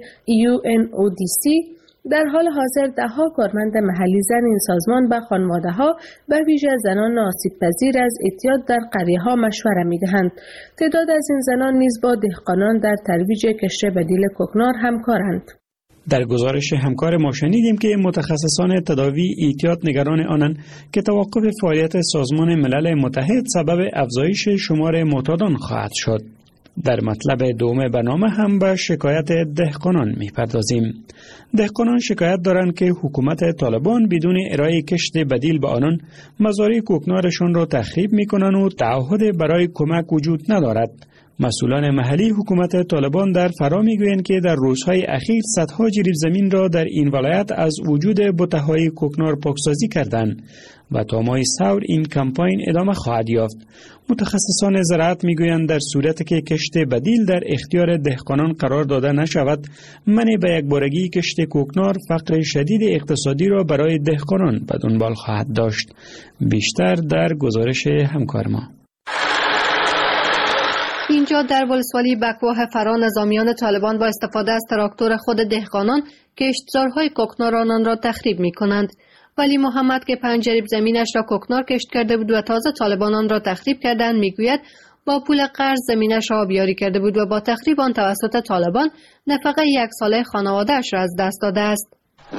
UNODC، در حال حاضر ده‌ها کارمند محلی زن این سازمان به خانواده‌ها و ویژه زنان آسیب‌پذیر از اعتیاد در قریه‌ها مشوره می‌دهند. تعداد از این زنان نیز با دهقانان در ترویج کشت بدیل کوکنار همکارند. در گزارش همکار ما شنیدیم که متخصصان تداوی اعتیاد نگران آنند که توقف فعالیت سازمان ملل متحد سبب افزایش شمار معتادان خواهد شد. در مطلب دوم برنامه هم به شکایت دهقانان می‌پردازیم. دهقانان شکایت دارند که حکومت طالبان بدون ارائه کشت بدیل به آنان مزارع کوکنارشان را تخریب می‌کنند و تعهد برای کمک وجود ندارد. مسئولان محلی حکومت طالبان در فرا میگویند که در روزهای اخیر صدها جریب زمین را در این ولایت از وجود بته‌های کوکنار پاکسازی کردند و تا ماه ثور این کمپاین ادامه خواهد یافت. متخصصان زراعت میگویند در صورتی که کشت بدیل در اختیار دهقانان قرار داده نشود، منع به یکبارگی کشت کوکنار فقر شدید اقتصادی را برای دهقانان به دنبال خواهد داشت. بیشتر در گزارش همکار ما. اینجا در ولسوالی بکواه فرا نظامیان طالبان با استفاده از تراکتور خود دهقانان کشتزارهای کوکنار آنان را تخریب می کنند. ولی محمد که 5 جریب زمینش را کوکنار کشت کرده بود و تازه طالبان آن را تخریب کردند میگوید با پول قرض زمینش را آبیاری کرده بود و با تخریب آن توسط طالبان نفقه 1 ساله خانواده‌اش را از دست داده است.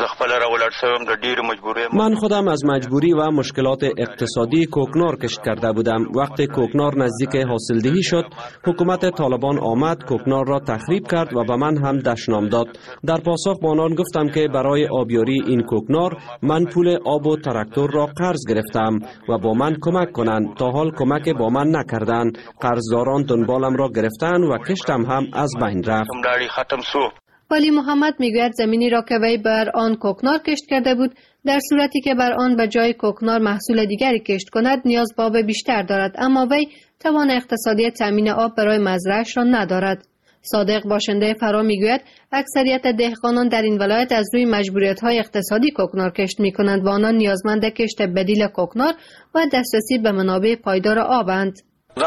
من خودم از مجبوری و مشکلات اقتصادی کوکنار کشت کرده بودم. وقتی کوکنار نزدیک حاصلدهی شد، حکومت طالبان آمد کوکنار را تخریب کرد و به من هم دشنام داد. در پاسخ با آنان گفتم که برای آبیاری این کوکنار من پول آب و تراکتور را قرض گرفتم و با من کمک کنند. تا حال کمک با من نکردند. قرضداران دنبالم را گرفتند و کشتم هم از بین رفت. ولی محمد میگوید زمینی را که وی بر آن کوکنار کشت کرده بود در صورتی که بر آن به جای کوکنار محصول دیگری کشت کند نیاز به آب بیشتر دارد، اما وی توان اقتصادی تامین آب برای مزرعه‌اش را ندارد. صادق باشنده فرا میگوید اکثریت دهقانان در این ولایت از روی مجبوریت‌های اقتصادی کوکنار کشت می‌کنند و آنان نیازمند کشت بدیل کوکنار و دسترسی به منابع پایدار آبند.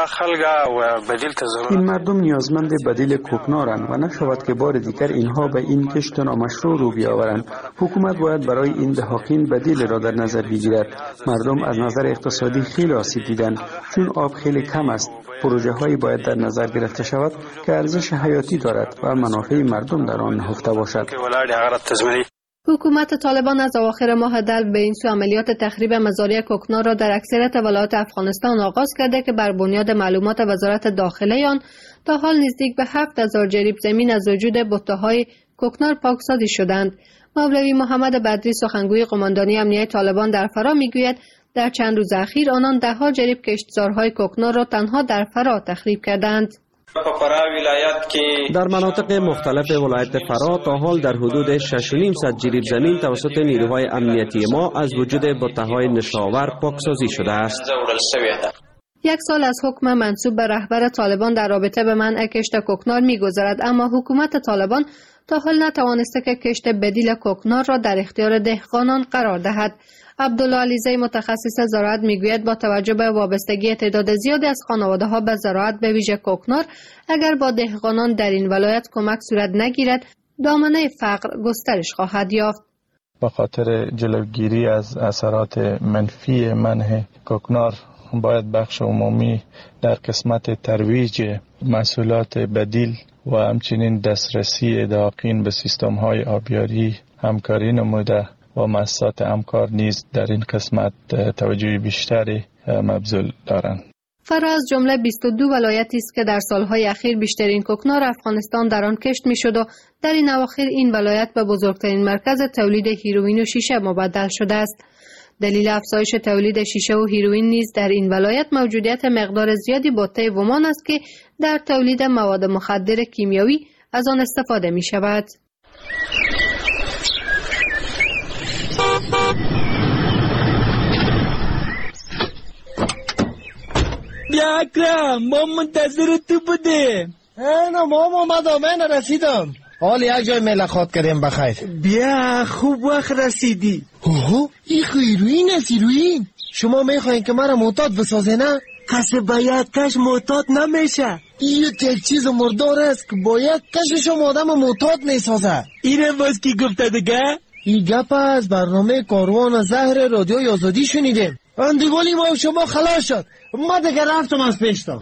این مردم نیازمند بدیل کوکنارند و نشود که بار دیگر اینها به این کشت نامشروع رو بیاورند. حکومت باید برای این دهاقین بدیل را در نظر بگیرد. مردم از نظر اقتصادی خیلی آسیب دیدند چون آب خیلی کم است. پروژه هایی باید در نظر گرفته شود که ارزش حیاتی دارد و منافع مردم در آن نهفته باشد. حکومت طالبان از اواخر ماه دلو به این سو عملیات تخریب مزارع کوکنار را در اکثریت ولایات افغانستان آغاز کرده که بر بنیاد معلومات وزارت داخله آن تا حال نزدیک به 7000 جریب زمین از وجود بته‌های کوکنار پاکسازی شدند. مولوی محمد بدری سخنگوی قماندانی امنیه طالبان در فرا میگوید در چند روز اخیر آنان 10 جریب کشتزارهای کوکنار را تنها در فرا تخریب کردند. در مناطق مختلف ولایت فرا تا حال در حدود 6.5 جریب زمین توسط نیروهای امنیتی ما از وجود بته‌های نشاور پاکسازی شده است. 1 سال از حکم منصوب به رهبر طالبان در رابطه به منع کشت کوکنار می‌گذرد، اما حکومت طالبان تا حال نتوانسته که کشت بدیل کوکنار را در اختیار دهقانان قرار دهد. عبدالله علیزی متخصص زراعت میگوید با توجه به وابستگی تعداد زیادی از خانواده‌ها به زراعت به ویژه کوکنار، اگر با دهقانان در این ولایت کمک صورت نگیرد، دامنه فقر گسترش خواهد یافت. به خاطر جلوگیری از اثرات منفی منع کوکنار باید بخش عمومی در قسمت ترویج محصولات بدیل و همچنین دسترسی دهقان به سیستم‌های آبیاری همکاری نموده و مؤسسات همکار نیز در این قسمت توجه بیشتری مبذول دارند. فرا از جمله 22 ولایتی است که در سالهای اخیر بیشترین کوکنار افغانستان در آن کشت میشد و در این اواخر این ولایت به بزرگترین مرکز تولید هیروئین و شیشه مبدل شده است. دلیل افزایش تولید شیشه و هیروئین نیز در این ولایت موجودیت مقدار زیادی بته ومان است که در تولید مواد مخدر کیمیایی از آن استفاده می شود. بیا اکرم، ما منتظر تو بودیم. نه ماما من رسیدم. حال یک جای ملاقات کردیم بخیر. بیا خوب وقت رسیدی. اوه این هیروئین است هیروئین. شما میخواین که مرا معتاد بسازه نه؟ کسی باید کش معتاد نمیشه. این یک چیز مردار است که باید کشش آدم معتاد میسازه. اینه باز کی گفته دیگه؟ این گپ از برنامه کاروان زهر رادیوی آزادی شنیدیم. اندیوالی ما شما خلاص شد. ما دیگه رفتم از پیشتم.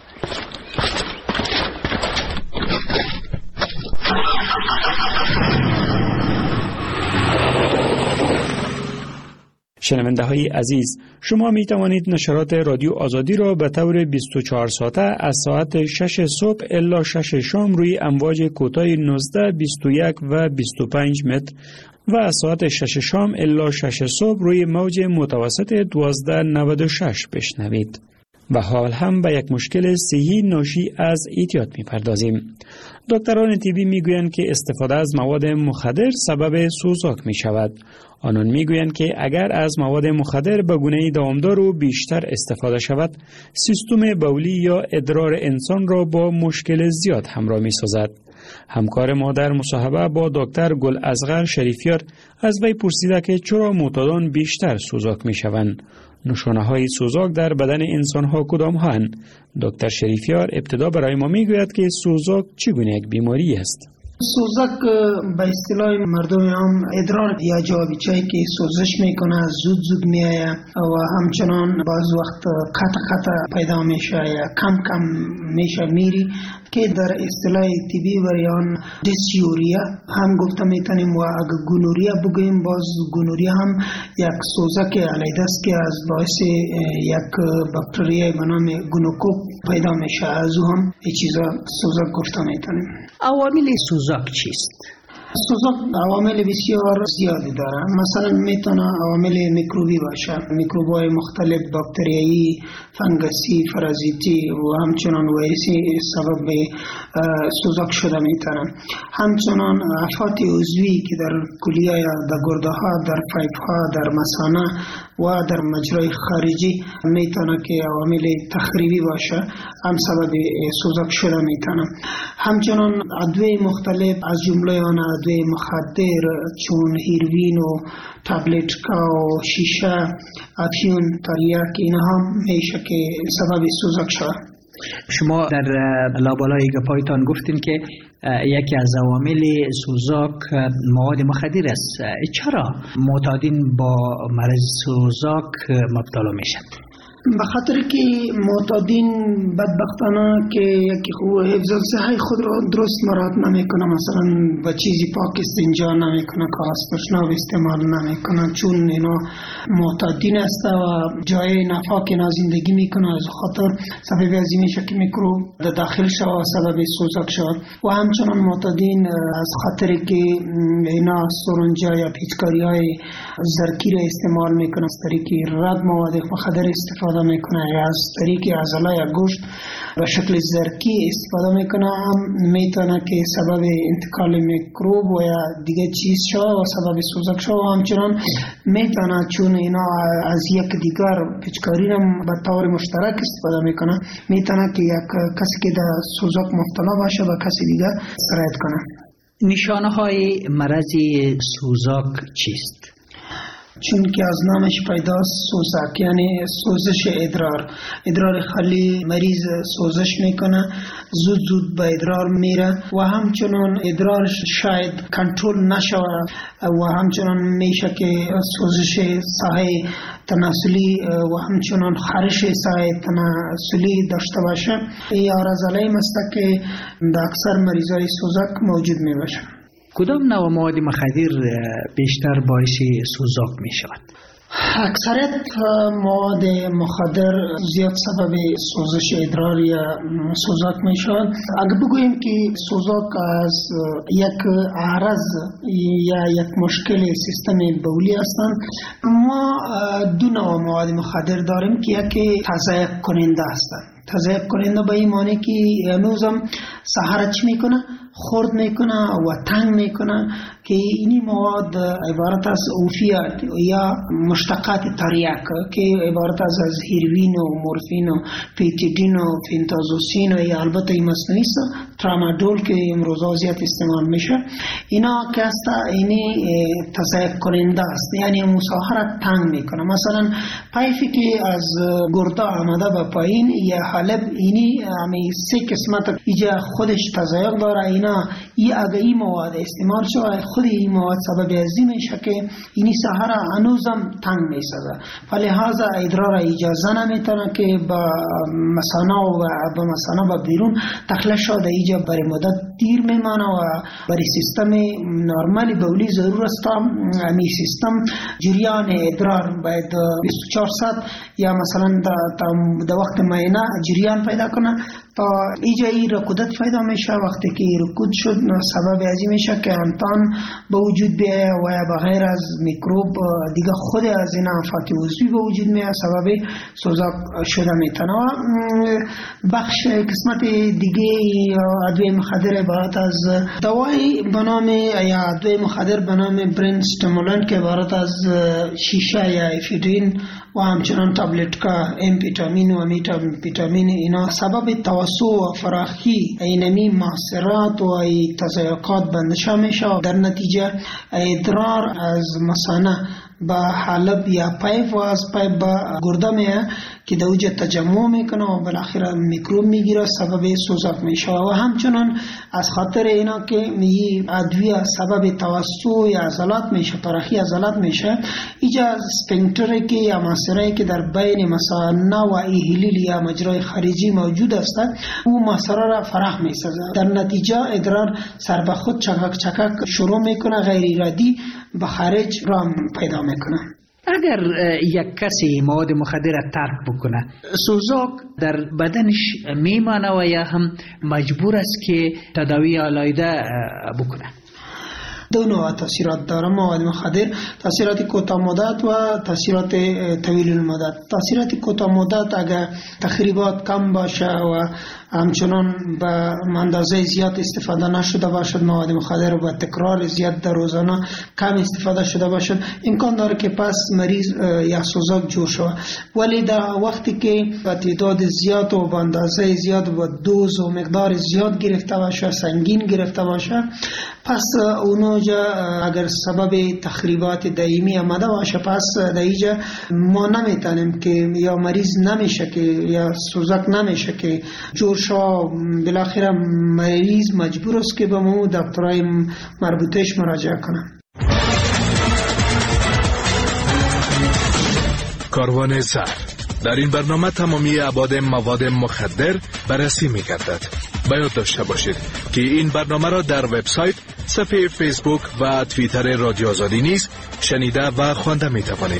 شنونده های عزیز، شما می توانید نشرات رادیو آزادی را به طور 24 ساعته از ساعت 6 صبح الی 6 شام روی امواج کوتاه 19، 21 و 25 متر و از ساعت 6 شام الی 6 صبح روی موج متوسط 1296 بشنوید. و حال هم به یک مشکل صحی ناشی از اعتیاد می‌پردازیم. دکتران طبی میگویند که استفاده از مواد مخدر سبب سوزاک می‌شود. آنان میگویند که اگر از مواد مخدر به گونه دامدار و بیشتر استفاده شود، سیستم بولی یا ادرار انسان را با مشکل زیاد همراه می‌سازد. همکار ما در مصاحبه با دکتر گل اصغر شریفیار از وی پرسیده که چرا معتادان بیشتر سوزاک می‌شوند. نشانه های سوزاک در بدن انسان ها کدام هستند؟ دکتر شریفیار ابتدا برای ما میگوید که سوزاک چگونه یک بیماری است. سوزک به اصطلاح مردم هم ادرار یا جابجایی که سوزش میکنه زود میآید و همچنان بعض وقت قطع پیدا میشه یا کم میشه میری که در اصطلاح طبی وریان دیسیوریا هم گفته میتونیم و اگر گونوریا بگوییم باز گونوریا هم یک سوزک علیده است که از باعث یک باکتری به نام گونوکوک پیدا میشه از او هم این چیزا سوزک گفته میتونیم. عوامل سوزاک چیست؟ سوزاک عوامل بسیار زیادی داره. مثلا میتونه عوامل میکروبی باشه، میکروب‌های مختلف باکتریایی، فنگسی، پارازیتی و همچنان ویروسی سبب سوزاک شده میتونه. همچنان آفات عضوی که در کلیه یا در گرده ها، در پایپ ها، در مثانه و در مجرای خارجی میتونه که عوامل تخریبی باشه، هم سبب سوزاک شده میتونه. همچنان ادویه مختلف از جمله آن ادویه مخدر چون هیروین و تابلتکا و شیشه، افیون، تریاک اینها میشه که سبب سوزاک شده. شما در لابلای گپایتان گفتین که یکی از عوامل سوزاک مواد مخدر است. چرا معتادین با مرض سوزاک مبتلا میشند؟ به خاطر که معتادین بدبختانه که یکی خوب حفظ صحت خود را درست مراعات نمیکنه، مثلا با چیزی پاک استنجا نمیکنه، کاغذ پشناب استعمال نمیکنه، چون اینا معتادین است و جای نفاک اینا زندگی میکنه، از خاطر سبب ازی میشه که میکروب داخل شود و سبب سوزاک شود. و همچنان معتادین از خاطر که اینا سرنجا یا پیچکاری های زرکی را استعمال میکنه، از طریق رد مواد مخدر استفاده میکنه یا از طریق عضله یا گوشت به شکل زرکی استفاده میکنه، هم میتونه که سبب انتقال میکروب و یا دیگه چیز شو و سبب سوزاک شو. و همچنان میتونه چون اینا از یک دیگر پیچکاری هم به طور مشترک استفاده میکنه، میتونه که یک کسی که در سوزاک مبتلا باشه و کسی دیگه سرایت کنه. نشانه های مرض سوزاک چیست؟ چون که از نامش پیداست سوزاک یعنی سوزش ادرار خالی مریض سوزش میکنه، زود به ادرار میره و همچنان ادرارش شاید کنترل نشوه و همچنان میشه که سوزش ساحه تناسلی و همچنان خارش ساحه تناسلی داشته باشه. این آرزالای است که در اکثر مریضای سوزاک موجود میباشه. کدام نوع مواد مخدر بیشتر باعث سوزاک می شود؟ اکثریت مواد مخدر زیاد سبب سوزش ادرار یا سوزاک می شود. اگر بگوییم که سوزاک از یک عرض یا یک مشکل سیستم بولی هستند، ما دو نوع مواد مخدر داریم که یکی تضعیف کننده هستند. تضعیف کننده به این معنی که هنوزم سحرچ میکنه، خورد میکنه و تنگ میکنه که اینی مواد عبارت از اوفیات یا مشتقات تریاک که عبارت از هیروین و مورفین و پیتیدین و فنتازوسین و یا البته این مصنوعی است ترامادول که امروزا زیاد استعمال میشه. اینا که است اینی تضعیف کننده است، یعنی مساحرت تنگ میکنه. مثلا پایفی که از گرده آمده به پایین یا حالب اینی همی سه قسمت ایجا خودش تضعیف داره. اینا اگه این مواد استعمال شود خود این مواد سبب ازی میشه که اینی سحر هنوزم تنگ میسازه، فلحاظا ادرار اجازه نمیتونه که با مثانه و بیرون تخلیه شده ایجا برای مدت دیر میمانه و برای سیستم نرمالی بولی ضرور است امی سیستم جریان ادرار باید 24 ساعت یا مثلا در وقت معینه جریان پیدا کنه تا ایجا ای رکودت پیدا میشه. وقتی که رکود شد سبب ازی میشه که انتان به وجود بیایه و یا بغیر از میکروب دیگه خود از این آفات عضوی به وجود میاد، سبب سوزاک شده میتونه. بخش قسمت دیگه ادویه مخدر عبارت از دوای به نام یا ادویه مخدر به نام برین استیمولانت که عبارت از شیشه یا افیدرین و همچنان تابلتکا، امفیتامین و میتامفیتامین، اینا سبب توسع و فراخی اینمی محصرات و تضایقات بندشا میشه. در نتیجه ادرار از مثانه به حلب یا پایپ و از پایپ به گرده میه که در اوجه تجمع میکنه و بالاخره میکروب میگیره، سبب سوزاک میشه. و همچنان از خاطر اینا که این ادویه سبب توسط یا عضلات میشه، ترخی عضلات میشه، اینجا اسفنکتری که یا مسیری که در بین مثانه و ایهلیل یا مجرای خارجی موجود است، او مسیر را فراخ میسازه. در نتیجه ادرار سر به خود چکک شروع میکنه، غیر ارادی به خارج را پیدا میکنه. اگر یک کسی مواد مخدر را ترک بکنه، سوزاک در بدنش میمانه و یا هم مجبور است که تداوی علاوه بکنه؟ دو نوع تاثیرات داره مواد مخدر، تاثیرات کوتاه مدت و تاثیرات طویل المدت. تاثیرات کوتاه مدت اگر تخریبات کم باشه و همچنان به اندازه زیاد استفاده نشده باشد، مواد مخدر و تکرار زیاد در روزانه کم استفاده شده باشد، امکان داره که پس مریض یا سوزاک جور شود. ولی در وقتی که به تعداد زیاد و به اندازه زیاد و دوز و مقدار زیاد گرفته باشه، سنگین گرفته باشه، پس اونجا اگر سبب تخریبات دائمی آمده باشه، پس در اینجا ما نمیتونیم که یا مریض نمیشه که یا سوزاک نمیشه که جور شو. بالاخره مریض مجبور است که به مو دکترای مربوطش مراجعه کنه. کاروان زهر. در این برنامه تمامی ابعاد مواد مخدر بررسی می‌گردد. باید داشته باشید که این برنامه را در وبسایت، صفحه فیسبوک و توییتر رادیو آزادی نیز شنیده و خوانده می‌توانید.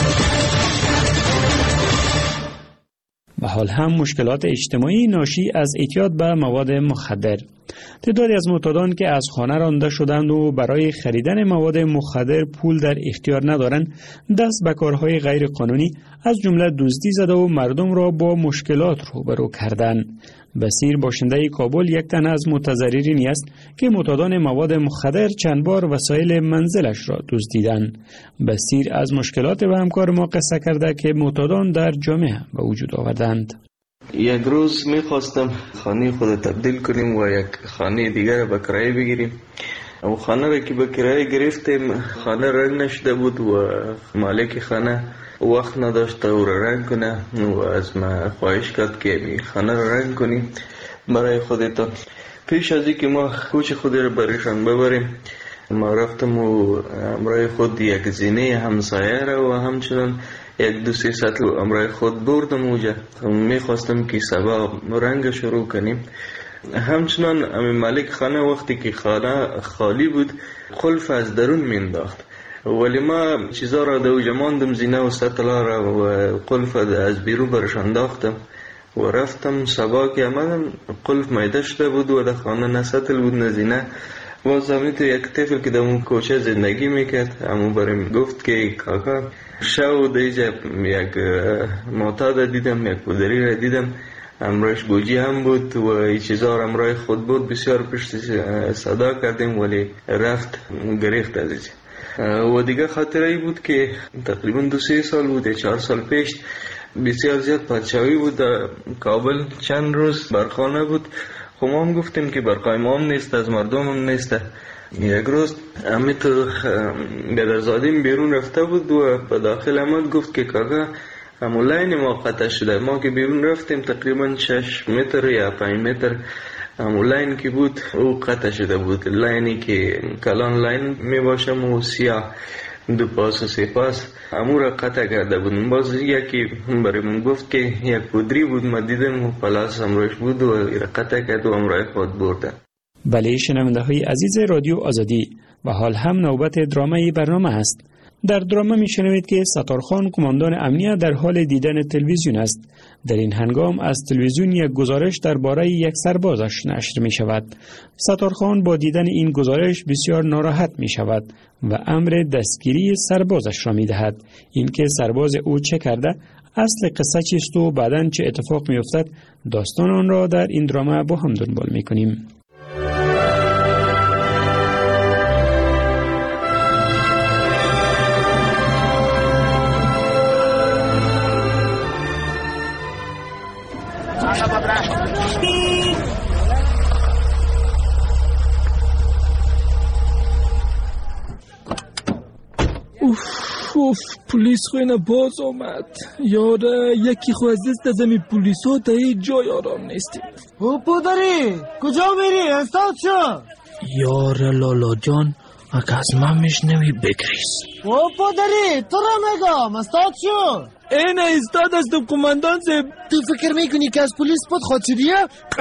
به حال هم مشکلات اجتماعی ناشی از اعتیاد به مواد مخدر. تعدادی از معتادان که از خانه رانده شدند و برای خریدن مواد مخدر پول در اختیار ندارند، دست به کارهای غیر قانونی از جمله دزدی زده و مردم را با مشکلات روبرو کردند. بصیر باشنده کابل یک تن از متضررینی است که معتادان مواد مخدر چند بار وسایل منزلش را دزدیدند. بصیر از مشکلات و همکار ما قصه کرده که معتادان در جامعه به وجود آوردند. یک روز میخواستم خانه خود تبدیل کنیم و یک خانه دیگر را به کرایه بگیریم. و خانه را که به کرایه گرفتیم، خانه رنگ نشده بود و مالک خانه وقت نداشت او را رنگ کنه و از ما خواهش کرد که خانه را رنگ کنیم برای خودتان. پیش از اینکه ما کوچ خود را برایشان ببریم، ما رفتم و امرای خود یک زینه همسایه را و همچنان یک دو سه سطل امرای خود بردم اوجا. میخواستم که سبا رنگ شروع کنیم. همچنان مالک خانه وقتی که خانه خالی بود قلف از درون مینداخت، ولی ما چیزا را در اوجا ماندم، زینه و سطل را و قلف از بیرون برش انداختم و رفتم. سبا که آمدم قلف میده شده بود و در خانه نه سطل بود نه زینه. باز تو یک طفل که در اون کوچه زندگی میکرد، همون بریم گفت که کاکا شو دیجا یک معتاد دیدم، یک پودری را دیدم، امرایش گوجی هم بود و این چیزا را امرای خود بود. بسیار پشت صدا کردیم ولی رفت گریخت از اینجا. و دیگه خاطره ای بود که تقریبا 2-3 سال بود، 4 سال پیش بسیار زیاد پادشاهی بود در کابل. چند روز برخانه بود. خب ما هم گفتیم که برقای ما هم نیست، از مردم هم نیست. یک روز امی تو بدرزادیم بیرون رفته بود و به داخل آمد گفت که کاکا همو لاین ما قطع شده. ما که بیرون رفتیم تقریبا 6 متر یا 5 متر همو لاین که بود او قطع شده بود. لاینی که کلان لاین می باشم و سیاه 2 پاس و 3 پاس همو را قطع کرده بود. باز یکی برای من گفت که یک پودری بود، ما دیدم و پلاس امروش بود و را قطع کرد و امروی خود برده. بله شنونده های عزیز رادیو آزادی، و حال هم نوبت درامه برنامه است. در درامه میشنوید که ستارخان کماندان امنیت در حال دیدن تلویزیون است. در این هنگام از تلویزیون یک گزارش درباره یک سربازش نشر می شود. ستارخان با دیدن این گزارش بسیار ناراحت می شود و امر دستگیری سربازش را می دهد. این که سرباز او چه کرده، اصل قصه چیست و بعداً چه اتفاق می افتد، داستان آن را در این درامه با هم دنبال می کنیم. پلیس خوینه باز آمد. یاره یکی خو از دست از امی پلیس ها تا هیچ جای آرام نیستیم. او پدری کجا میری؟ استاد شو. یاره لالا جان اگه از من میشنوی بگریز. او پدری تو را میگم استاد شو. این استاد است کماندان صاحب. تو فکر میکنی که از پلیس پد خود شدیه؟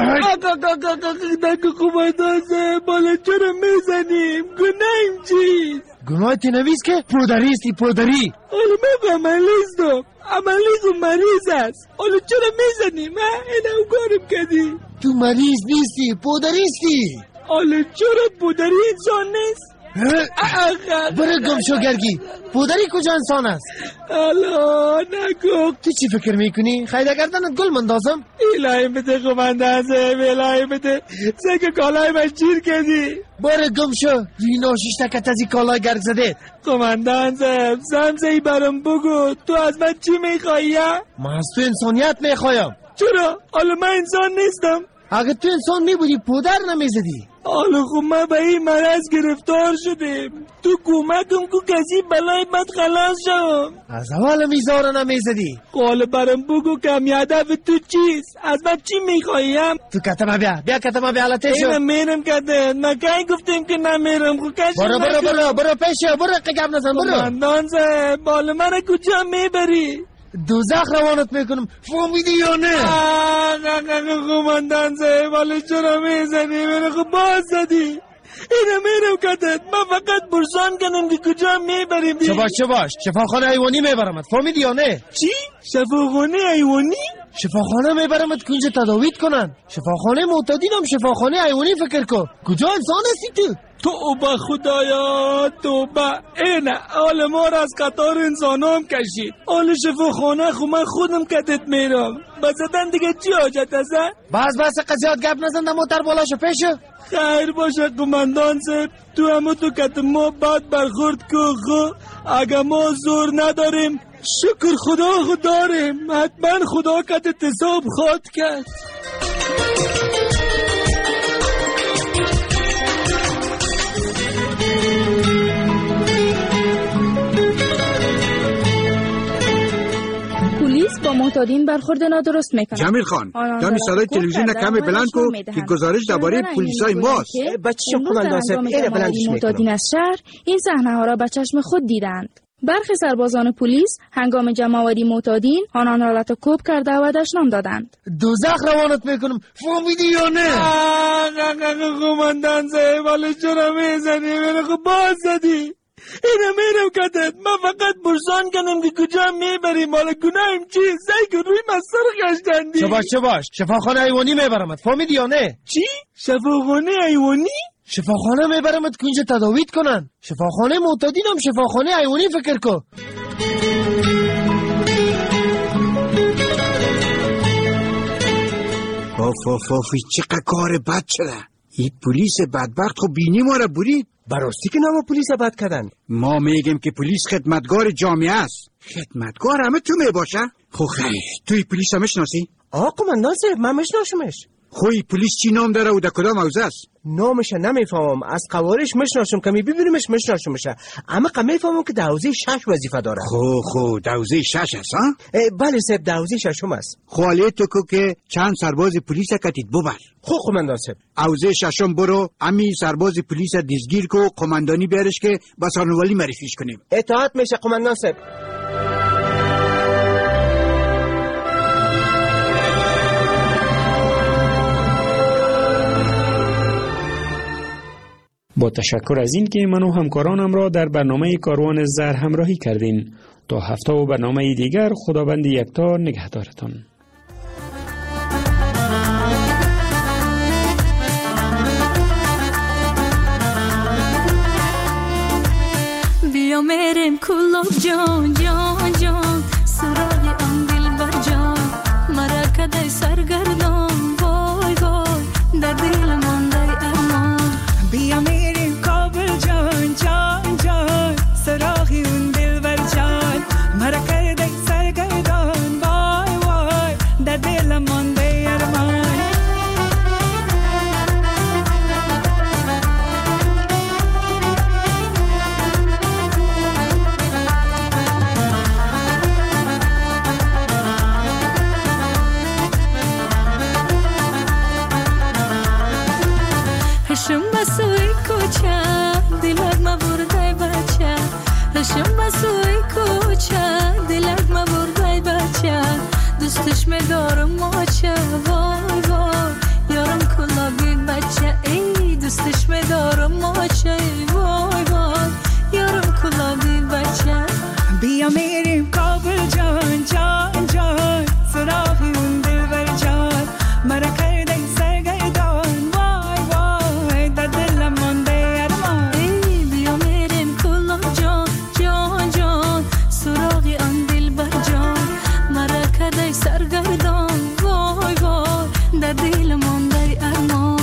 نگو کماندان صاحب بالا چرا میزنیم؟ گناهیم چیست؟ گناه تنویز که پدریستی پدری. حالا من عملیستم. عملیز و مریض است. حالا چرا میزنیم؟ این او کارم کردی. تو مریض نیستی پدریستی. حالا چرا پدری انسان نیست؟ برو گم شو گرگی. پدری کجا انسان است؟ حالا نگو. تو چی فکر میکنی؟ خیلی گردنت گل مندازم؟ الهی بده قماندان صاحب الهی بده. سگ کالای من چیر کردی. برو گم شو. رینا شیشتکت از این کالای گرگ زده. قماندان صاحب سمزهی برام بگو تو از من چی میخوایی؟ من از تو انسانیت میخوایم. چرا؟ حالا من انسان نیستم. اگه تو انسان میبودی پدر نمیزدی. حالا خب ما به این مرض گرفتار شدیم. تو کمکم کو کسی بلای بد خلاص شم. از اول میزاره نمیزدی. حالا برام بگو کم هدف تو چیست؟ از من چی میخوایم؟ تو کتما بیا کتما بیا حالته شو. اینم میرم کتن. ما کی گفتیم که نمیرم خو کشی برو پیشه برو قگم نزن برو. قماندان صاحب حالا من کجا میبری؟ دوزخ روانت میکنم. فهمیدی یا نه؟ قماندان صاحب حالا چرا میزنی؟ من خب باز زدی. اینم میرم کتت. من فقط برسان کنم که کجا میبریم. شباش شفاخانه حیوانی میبرمت. فهمیدی یا نه؟ چی؟ شفاخانه حیوانی؟ شفاخانه میبرمت کنج تداویت کنن. شفاخانه معتادینم شفاخانه حیوانی فکر کن. کجا انسان هستی تو؟ توبه خدایا توبه. اینه حال ما را از قطار انسانام کشید. حال شفاخانه خو من خودم کتت میرم. بزدن دیگه چی حاجت است؟ بس قضیات گپ نزن در موتر بالاشو پیشو. خیر باشه قماندان صاحب. تو همه تو کت ما بد برخورد که خو اگه ما زور نداریم شکر خدا داریم. حتما خدا کتت حساب خواد کرد. پلیس با معتادین برخورد نادرست میکنه. جمیل خان دمی صدای تلویزیون کمی بلند کو که گزارش درباره پلیسای ماست. بچه قماندان صاحب اینو بلندش معتادین از شهر این صحنه ها را به چشم خود دیدند. برخی سربازان پلیس هنگام جمع‌آوری معتادین آنان را لطکوب کرده و دشنام دادند. دوزخ روانت میکنم. فهمیدی یا نه؟ قماندان صاحب حالا چرا میزنی؟ من خب باز زدی. اینم میرم کتت. من فقط برسان کنم که کجا میبریم. حالا گناهیم چی؟ سعی کن روی مسار گشتندی. شباش شفاخانه حیوانی میبرمت. فهمیدی یا نه؟ چی؟ شفاخانه حیوانی؟ شفاخانه میبرمت کنج تداویت کنن. شفاخانه معتادینم شفاخانه حیوانی فکر کن. آفی چقدر کار بد شده. این پلیس بدبخت خب بینی ما را برید. براستی که نما پلیس بد کردن. ما میگیم که پلیس خدمتگار جامعه است. خدمتگار همه تو میباشه. خب خیر توی پلیس هم میشناسی؟ قماندان صاحب من میشناسمش. خوی پلیس چی نام داره و در کدام حوزه است؟ نامش نمیفهمم. از قوارش میشناسم که میبینیمش میشناسمشه. اما میفهمم که در حوزه 6 وظیفه داره. خو در حوزه 6 است ها؟ بله صاحب در حوزه 6 است. خواله تو که چند سرباز پلیس کتید ببر. خب قماندان صاحب حوزه 6 برو امی سرباز پلیس دزگیر کو قماندانی بیارش که با سرنوالی معرفیش کنیم. اطاعت میشه قماندان صاحب. با تشکر از این که من و همکارانم را در برنامه کاروان زر همراهی کردین. تا هفته و برنامه دیگر خداوند یکتا نگهدارتان. بیا میریم کلوب جان جان جان سراغی آن دلبر جان مرا کدای سرگردان وای وای در دل مانده ارمان. بیا میریم کابل جان جان جان سراغی اون دلبر جان مرا کدای سرگردان وای وای در دل مانده ارمان. مسوی کوچه دلت مبردای بچه دوستش میدارم ماچه وای وای یارم کلا بیگ بچه ای دوستش میدارم ماچه وای وای یارم کلا بیگ بچه بیا میریم کابل جان جان جان سراغی اون دل بر جان مرا کرده سرگردان وای وای در دلم مانده ارمان ای بیا میریم کلا جان جان جان سراغی آن دل بر جان مرا کرده سرگردان وای وای در دل مانده ارمان